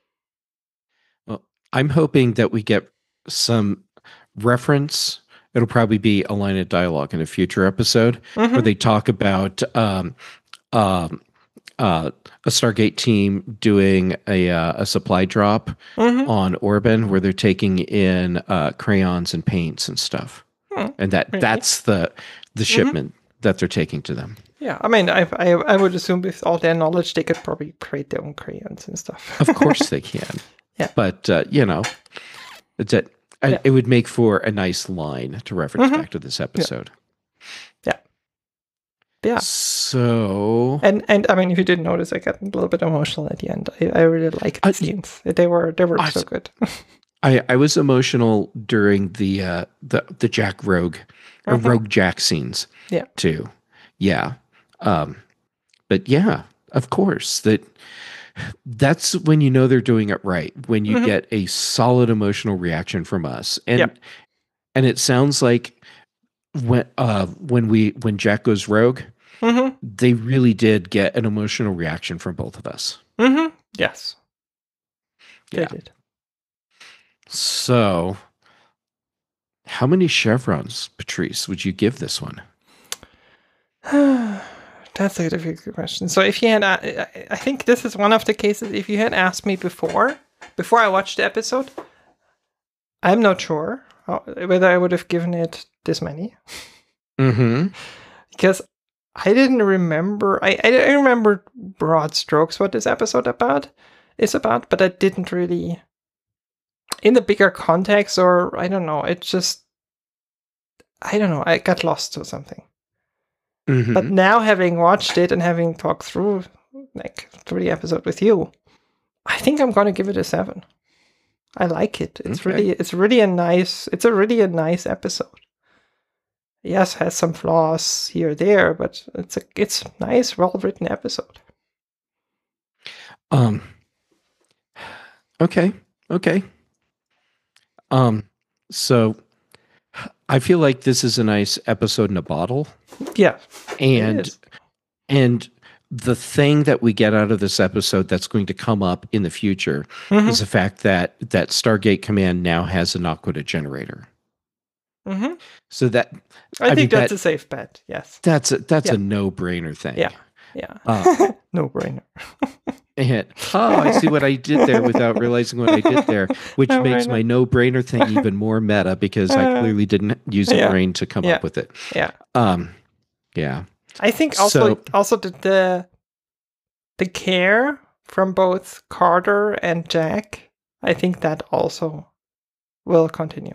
Well, I'm hoping that we get some reference. It'll probably be a line of dialogue in a future episode mm-hmm. where they talk about um, um, uh, a Stargate team doing a uh, a supply drop mm-hmm. on Orban, where they're taking in uh, crayons and paints and stuff, mm-hmm. and that really? that's the the shipment mm-hmm. that they're taking to them. Yeah, I mean, I, I I would assume with all their knowledge, they could probably create their own crayons and stuff. Of course, they can. Yeah, but uh, you know, it's a, yeah. it would make for a nice line to reference mm-hmm. back to this episode. Yeah. yeah, yeah. So, and and I mean, if you didn't notice, I got a little bit emotional at the end. I, I really like the uh, scenes. They were they were I, so good. I I was emotional during the uh, the the Jack Rogue or mm-hmm. Rogue Jack scenes. Yeah, too. Yeah. Um, but yeah, of course, that that's when you know they're doing it right, when you mm-hmm. get a solid emotional reaction from us. And yep. and it sounds like when uh when we when Jack goes rogue, mm-hmm. they really did get an emotional reaction from both of us. Mm-hmm. Yes. Yeah. They did. So how many chevrons, Patrice, would you give this one? That's a difficult question. So if you had, uh, I think this is one of the cases, if you had asked me before, before I watched the episode, I'm not sure how, whether I would have given it this many. Mm-hmm. Because I didn't remember, I, I remember broad strokes what this episode about is about, but I didn't really, in the bigger context, or I don't know, it just, I don't know, I got lost or something. Mm-hmm. But now, having watched it and having talked through like through the episode with you, I think I'm gonna give it a seven. I like it. It's okay. really, it's really a nice. It's a really a nice episode. Yes, has some flaws here or there, but it's a it's a nice, well written episode. Um. Okay. Okay. Um. So. I feel like this is a nice episode in a bottle. Yeah. And and the thing that we get out of this episode that's going to come up in the future mm-hmm. is the fact that that Stargate Command now has an Aquila generator. Mm-hmm. So that I, I think mean, that's that, a safe bet. Yes. that's a, that's Yeah. a no-brainer thing. Yeah. Yeah. Uh, no brainer. and, oh, I see what I did there without realizing what I did there, which No makes brainer. my no-brainer thing even more meta because I clearly didn't use a Yeah. brain to come Yeah. up with it. Yeah. Um, yeah. I think also So- also the, the the care from both Carter and Jack, I think that also will continue.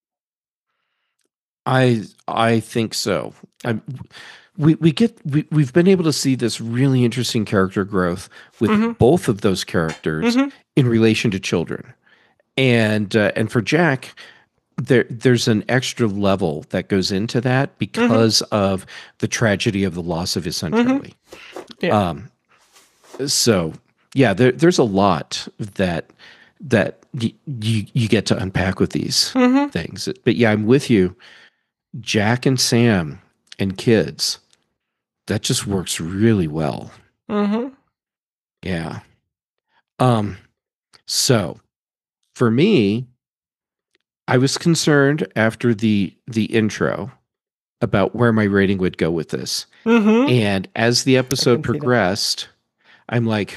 I I think so. I'm, we we get we we've been able to see this really interesting character growth with Mhm. both of those characters Mhm. in relation to children, and uh, and for Jack, there there's an extra level that goes into that because of the tragedy of the loss of his son Mhm. Charlie. Yeah. Um, so yeah, there, there's a lot that that y- you you get to unpack with these Mhm. things. But yeah, I'm with you. Jack and Sam and kids, that just works really well. Mhm. Yeah. Um, so for me, I was concerned after the the intro about where my rating would go with this. Mhm. And as the episode can see that. progressed, I'm like,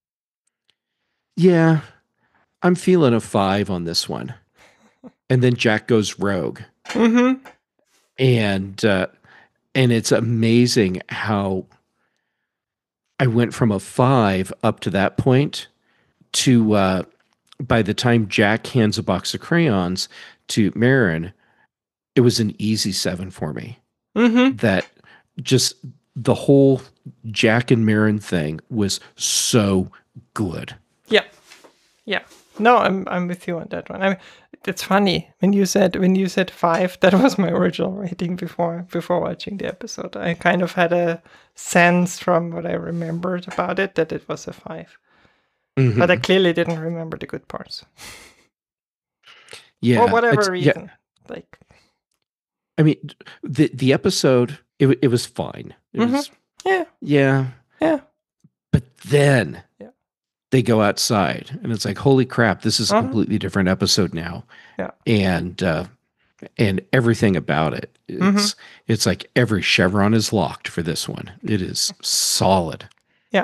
yeah, I'm feeling a five on this one. And then Jack goes rogue. Mhm. And uh, and it's amazing how I went from a five up to that point to uh, by the time Jack hands a box of crayons to Marin, it was an easy seven for me. Mhm. That just the whole Jack and Marin thing was so good. Yeah. Yeah. No, I'm I'm with you on that one. I mean, it's funny when you said when you said five. That was my original rating before before watching the episode. I kind of had a sense from what I remembered about it that it was a five, Mhm. but I clearly didn't remember the good parts yeah, for whatever it's- yeah, reason. Like, I mean, the the episode it wa- it was fine. It Mhm. was yeah, yeah, yeah, but then Yeah. they go outside, and it's like, holy crap, this is a Uh-huh. completely different episode now. Yeah. and uh, and everything about it, it's it's like every chevron is locked for this one. It is solid. yeah.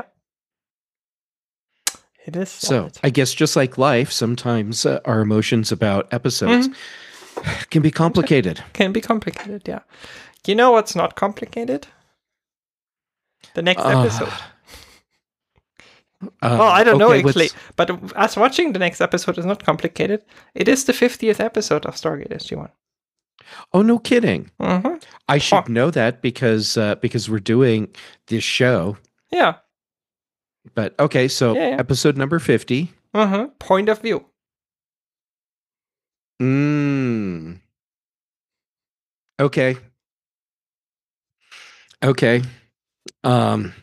It is So solid. I guess just like life, sometimes uh, our emotions about episodes can be complicated. Can be complicated. Yeah. You know what's not complicated? The next Uh, episode. Um, Well, I don't know okay, actually, what's- but us watching the next episode is not complicated. It is the fiftieth episode of Stargate S G one. Oh, no kidding! Mm-hmm. I should Oh. know that because uh, because we're doing this show. Yeah. But okay, so Yeah, yeah. episode number fifty. Mm-hmm. Point of view. Mm. Okay. Okay. Um.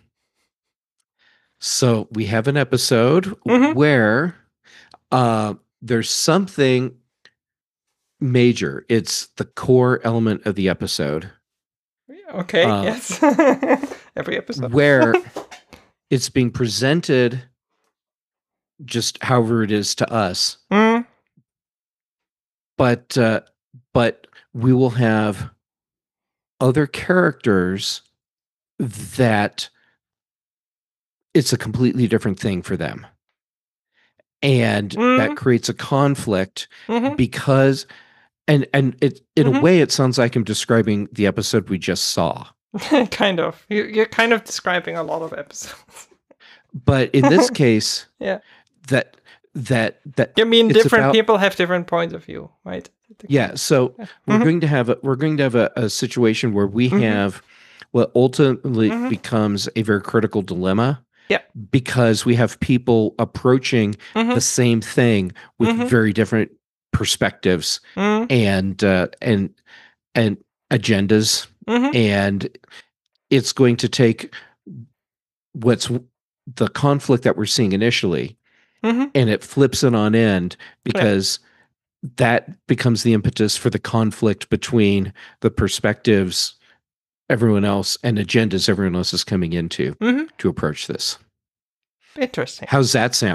So we have an episode Mhm. where uh, there's something major. It's the core element of the episode Okay. Uh, yes. Every episode. where it's being presented just however it is to us, Mm. but uh, but we will have other characters that it's a completely different thing for them. And that Mhm. creates a conflict Mhm. because and and it in a Mhm. way it sounds like I'm describing the episode we just saw. kind of. You, you're kind of describing a lot of episodes. But in this case, Yeah. that that that You mean It's different about- people have different points of view, right? yeah, so we're Mhm. going to have a we're going to have a, a situation where we Mhm. have what ultimately Mhm. becomes a very critical dilemma. Yeah. Because we have people approaching Mhm. the same thing with Mhm. very different perspectives Mm. and uh, and and agendas, Mhm. and it's going to take what's the conflict that we're seeing initially, Mhm. and it flips it on end because that becomes the impetus for the conflict between the perspectives everyone else and agendas everyone else is coming into Mhm. to approach this. Interesting. How's that sound?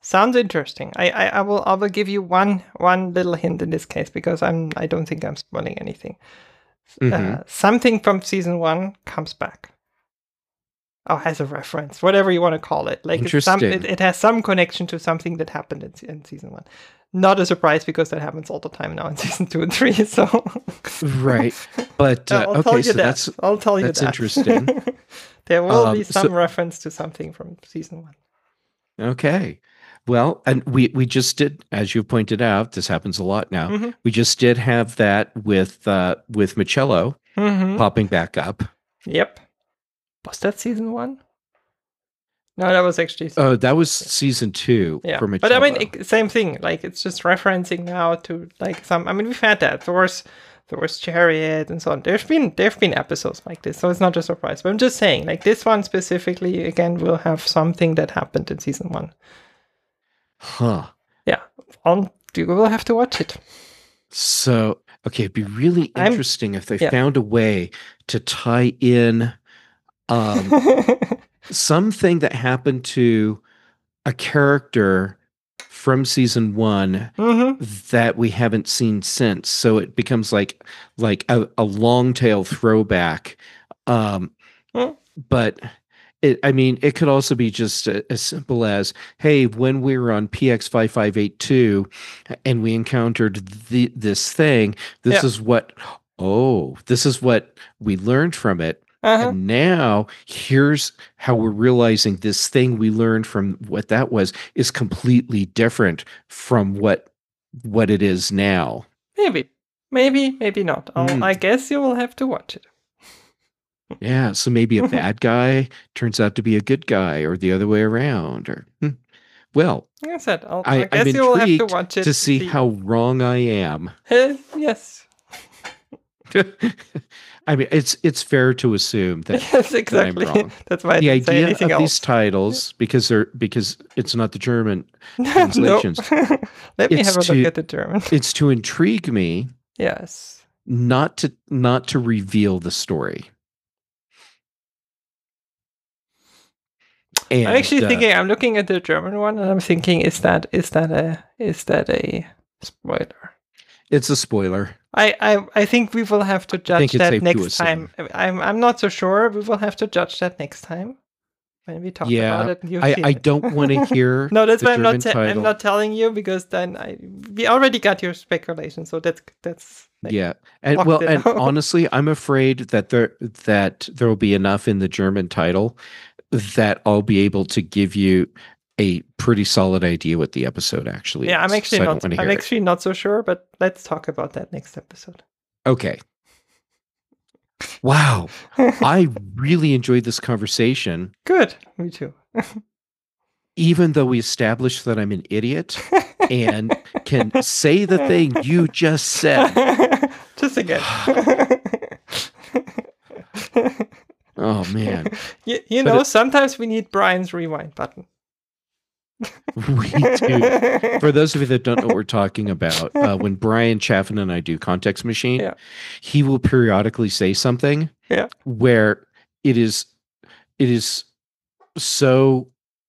Sounds interesting. I, I, I will I will give you one one little hint in this case because I'm I don't think I'm spoiling anything. Mm-hmm. Uh, something from season one comes back. Oh, has a reference, whatever you want to call it. Like it's some, Interesting. it, it has some connection to something that happened in, in season one. Not a surprise because that happens all the time now in season two and three. So Right, but uh, I'll okay, tell you so that. that's I'll tell you that's that. interesting. There will Um, be so- some reference to something from season one. Okay. Well, and we we just did, as you pointed out, this happens a lot now. Mhm. We just did have that with uh, with Michello Mhm. popping back up. Yep. Was that season one? No, that was actually. Oh, that was season two Yeah, for Michello. but I mean, it, same thing. Like it's just referencing now to like some. I mean, we've had that Thor's Thor's Chariot and so on. There's been there've been episodes like this, so it's not a surprise. But I'm just saying, like this one specifically, again, will have something that happened in season one. Huh. Yeah, on you will have to watch it. So, okay, it'd be really I'm- interesting if they yeah. found a way to tie in um, something that happened to a character from season one hmm that we haven't seen since. So it becomes like like a, a long tail throwback. Um, Mm. But it, I mean, it could also be just a, as simple as, hey, when we were on P X five five eight two and we encountered the, this thing, this Yeah. is what, oh, this is what we learned from it. Uh-huh. And now here's how we're realizing this thing we learned from what that was is completely different from what what it is now. Maybe, maybe, maybe not. I'll, Mm. I guess you will have to watch it. Yeah, so maybe a bad guy turns out to be a good guy, or the other way around. Or hmm. Well, Like I said, I'll, I, I guess I'm you will have to intrigued watch it to see how wrong I am. Uh, yes, I mean, it's it's fair to assume that yes, exactly. wrong. That's why I the didn't say idea anything of else. these titles, because they're because it's not the German No. translations. Let me It's have a look to- at the German. It's to intrigue me, Yes. not to not to reveal the story. And, I'm actually uh, thinking. I'm looking at the German one, and I'm thinking, is that is that a is that a spoiler? it's a spoiler. I, I, I think we will have to judge think it's that safe to next assume. time. I'm I'm not so sure. We will have to judge that next time when we talk Yeah, about it. And you've I, seen I it. don't want to hear. No, that's the why I'm German not. Te- I'm title. not telling you because then I we already got your speculation. So that's that's like, Yeah, and locked well, it and out. honestly, I'm afraid that there that there will be enough in the German title that I'll be able to give you a pretty solid idea what the episode actually yeah. is. I'm actually so I don't not. wanna I'm hear it. actually not so sure. But let's talk about that next episode. Okay. Wow, I really enjoyed this conversation, Good. Me too. even though we established that I'm an idiot and can say the thing you just said. Just again. Oh man, you you But know, it- sometimes we need Brian's rewind button. we do. For those of you that don't know what we're talking about, uh, when Brian Chaffin and I do Context Machine, Yeah. he will periodically say something Yeah. where it is it is so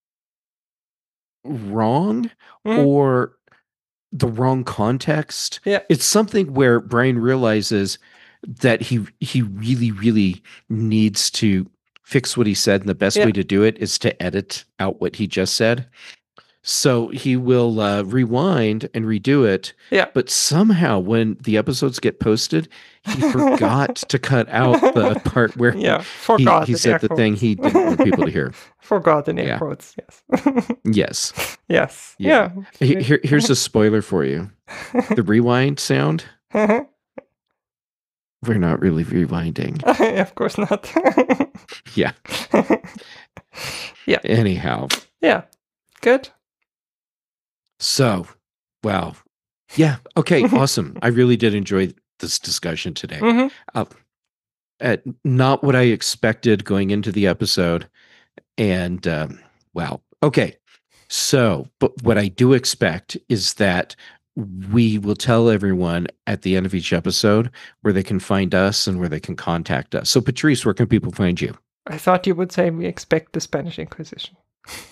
wrong Mhm. or the wrong context. Yeah. It's something where Brian realizes that he he really, really needs to fix what he said, and the best Yeah. way to do it is to edit out what he just said. So he will uh, rewind and redo it. Yeah. But somehow, when the episodes get posted, he forgot to cut out the part where Yeah. he, Forgot. he in said air the thing quotes. he didn't want people to hear. Forgot in air Yeah. quotes. Yes. Yes. yes. Yeah. Yeah. He- Here, here's a spoiler for you. The rewind sound, we're not really rewinding. Of course not. Yeah. Yeah. Anyhow. Yeah. Good. So, wow. Yeah. Okay. Awesome. I really did enjoy this discussion today. hmm Uh, not what I expected going into the episode. And um, wow. Okay. So, but what I do expect is that we will tell everyone at the end of each episode where they can find us and where they can contact us. So, Patrice, where can people find you? I thought you would say we expect the Spanish Inquisition.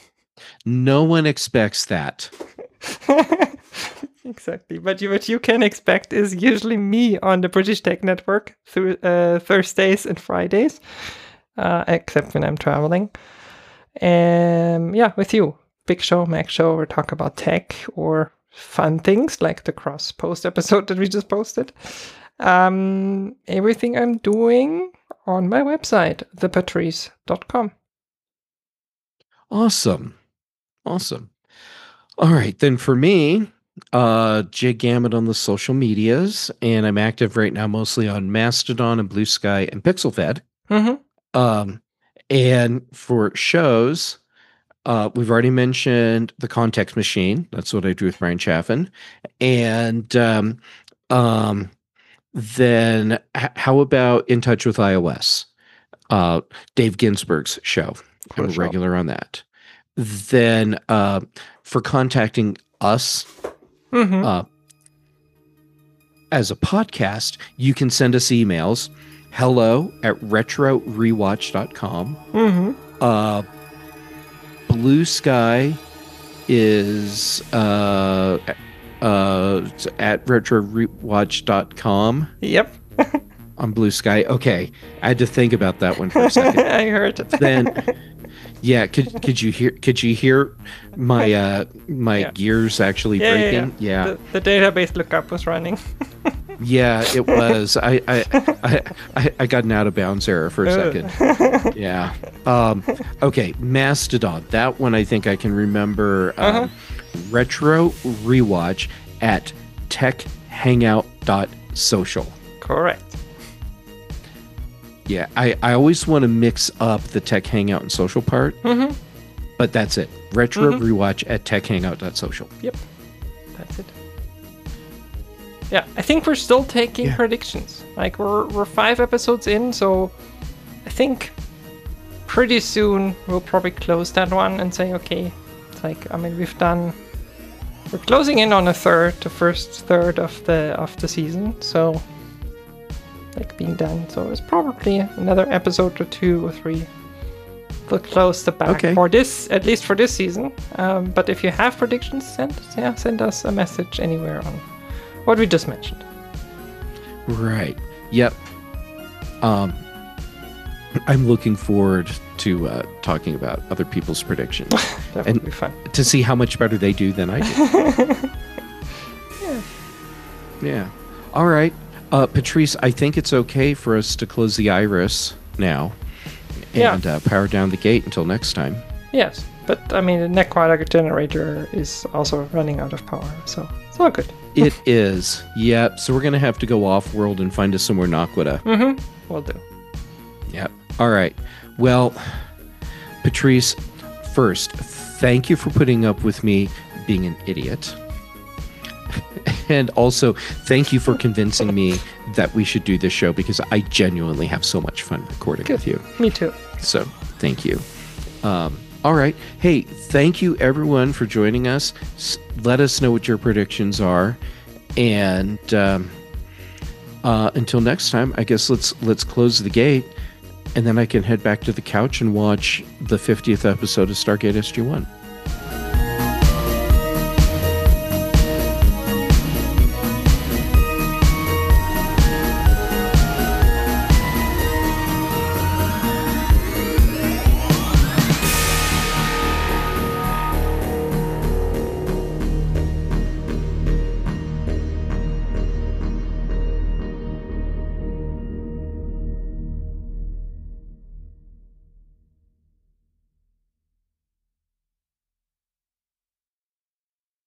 No one expects that. Exactly. But you, what you can expect is usually me on the British Tech Network through uh, Thursdays and Fridays, uh, except when I'm traveling. Um, yeah, with you. Big Show, Mac Show, or talk about tech or fun things like the cross post episode that we just posted. Um, everything I'm doing on my website, the patrice dot com. Awesome. Awesome. All right. Then for me, uh, Jay Gamut on the social medias, and I'm active right now mostly on Mastodon and Blue Sky and PixelFed. Mm-hmm. Um, and for shows, uh, we've already mentioned the Context Machine. That's what I do with Brian Chaffin. And um, um, then h- how about In Touch with iOS? Uh, Dave Ginsburg's show. Cool I'm a show. regular on that. Then uh, for contacting us Mm-hmm. uh, as a podcast, you can send us emails. Hello at retro rewatch dot com. Mm-hmm. Uh, Blue Sky is uh, uh, at retro rewatch dot com. Yep. On Blue Sky. Okay, I had to think about that one for a second. I heard it. Then, yeah, could could you hear? Could you hear my uh my Yeah. gears actually yeah, yeah, breaking? yeah. Yeah, The, the database lookup was running. yeah, it was. I I, I I I got an out of bounds error for a second. Yeah. Um. Okay, Mastodon. That one I think I can remember. Um, Uh-huh. Retro rewatch at tech hangout dot social. Correct. Yeah, I, I always want to mix up the Tech Hangout and social part, Mm-hmm. but that's it. Retro Mhm. rewatch at tech hangout dot social. Yep. That's it. Yeah, I think we're still taking Yeah. predictions. Like we're we're five episodes in, so I think pretty soon we'll probably close that one and say, okay, it's like I mean we've done we're closing in on a third, the first third of the of the season, so like being done. So it's probably another episode or two or three. We'll close the back Okay. for this, at least for this season. Um, but if you have predictions, send yeah, send us a message anywhere on what we just mentioned. Right. Yep. Um, I'm looking forward to uh, talking about other people's predictions That And- would be fun. to see how much better they do than I do. Yeah. Yeah. All right. Uh, Patrice, I think it's okay for us to close the iris now Yeah. and uh, power down the gate until next time. Yes, but I mean the Nequada generator is also running out of power, so it's all good. It is. Yep. So we're going to have to go off world and find us somewhere Naquita. Mm-hmm. We'll do. Yep. All right. Well, Patrice, first, thank you for putting up with me being an idiot. And also, thank you for convincing me that we should do this show because I genuinely have so much fun recording Good. with you. Me too. So, thank you. Um, all right. Hey, thank you everyone for joining us. S- let us know what your predictions are. And um, uh, until next time, I guess let's let's close the gate, and then I can head back to the couch and watch the fiftieth episode of Stargate S G one.